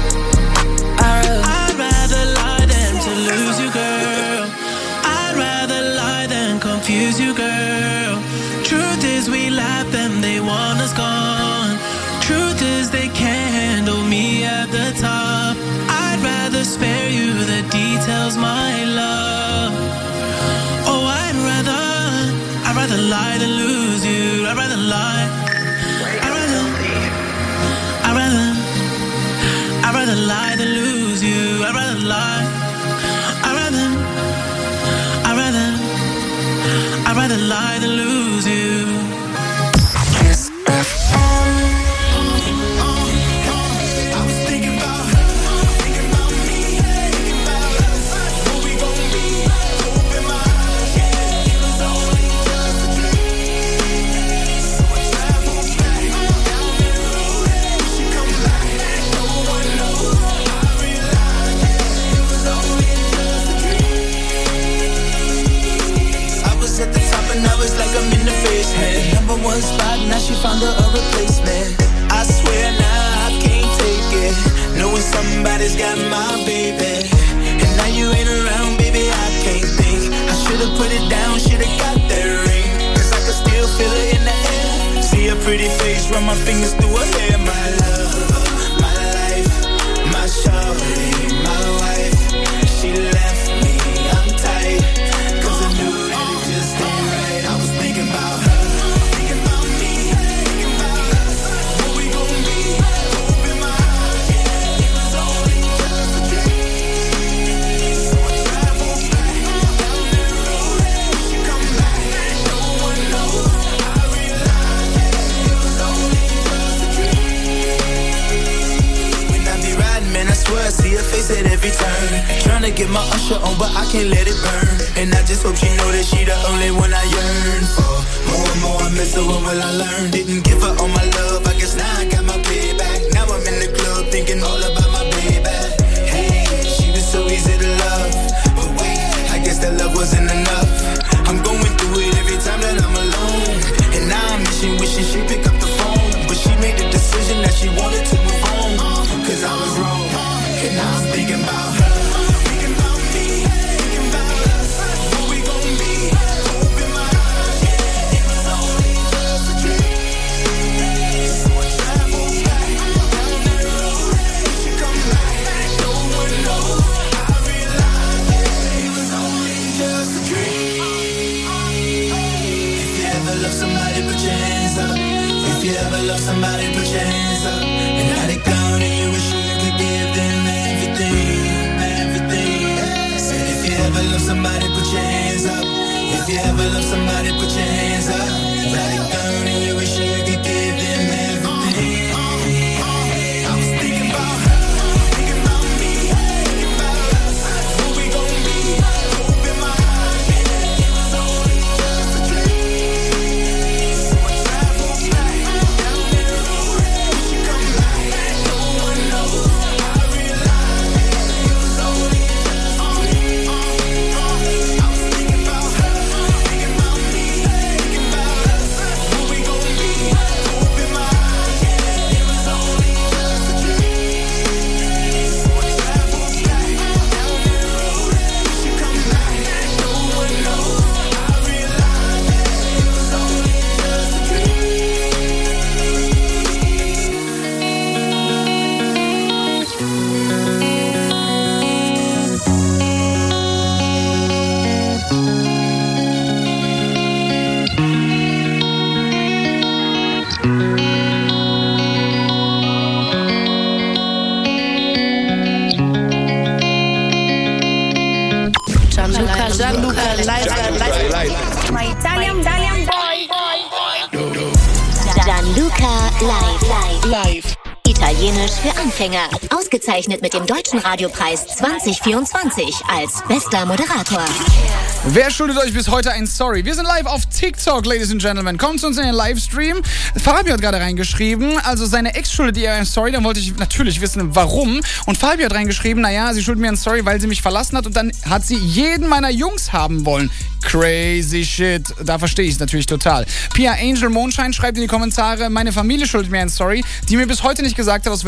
I'd rather. I'd rather lie than to lose you, girl. I'd rather lie than confuse you, girl. Truth is we love them, they want us gone. Truth is they can't handle me at the top. I'd rather spare you the details, my love. Oh, I'd rather, I'd rather lie than lose you. I'd rather lie. I'd rather, I'd rather, I'd rather lie than lose you. I'd rather lie. I'd rather, I'd rather, I'd rather lie than lose you. Kiss F M. Number one spot, now she found her a replacement. I swear now I can't take it, knowing somebody's got my baby. And now you ain't around, baby, I can't think. I should've put it down, should've got that ring, cause I can still feel it in the air. See her pretty face, run my fingers through her hair. My love, my life, my shawty, my wife. She left me, I'm tight, cause I knew that it just ain't right. I was thinking about her. I see her face at every turn, trying to get my usher on, but I can't let it burn. And I just hope she know that she the only one I yearn for. More and more I miss her, what will I learn? Didn't give her all my love, I guess now I got my payback. Now I'm in the club thinking all about my baby. Hey, she was so easy to love, but wait, I guess that love wasn't enough. I'm going through it every time that I'm alone, and now I'm wishing, wishing she pick up the phone, but she made the decision that she wanted to move on, cause I was wrong. And now I'm thinking about her, thinking about me, thinking about us. What we gon' be? Open my eyes, yeah. It was only just a dream. So I travel back down that road. She come back, no one knows. I realize, yeah, it was only just a dream. If you ever love somebody, put your hands up. If you ever love somebody, put your hands up. And now they gone and you wish you could give them everything. Gianluca live. My Italian, Italian boy. Gianluca live. Live. Italienisch für Anfänger. Ausgezeichnet mit dem Deutschen Radiopreis zwanzig vierundzwanzig als bester Moderator. Wer schuldet euch bis heute ein Sorry? Wir sind live auf TikTok, Ladies and Gentlemen. Kommt zu uns in den Livestream. Fabio hat gerade reingeschrieben, also seine Ex schuldet ihr ein Sorry. Dann wollte ich natürlich wissen, warum. Und Fabio hat reingeschrieben, naja, sie schuldet mir ein Sorry, weil sie mich verlassen hat. Und dann hat sie jeden meiner Jungs haben wollen. Crazy shit. Da verstehe ich es natürlich total. Pia Angel Mondschein schreibt in die Kommentare, meine Familie schuldet mir ein Sorry, die mir bis heute nicht gesagt hat, aus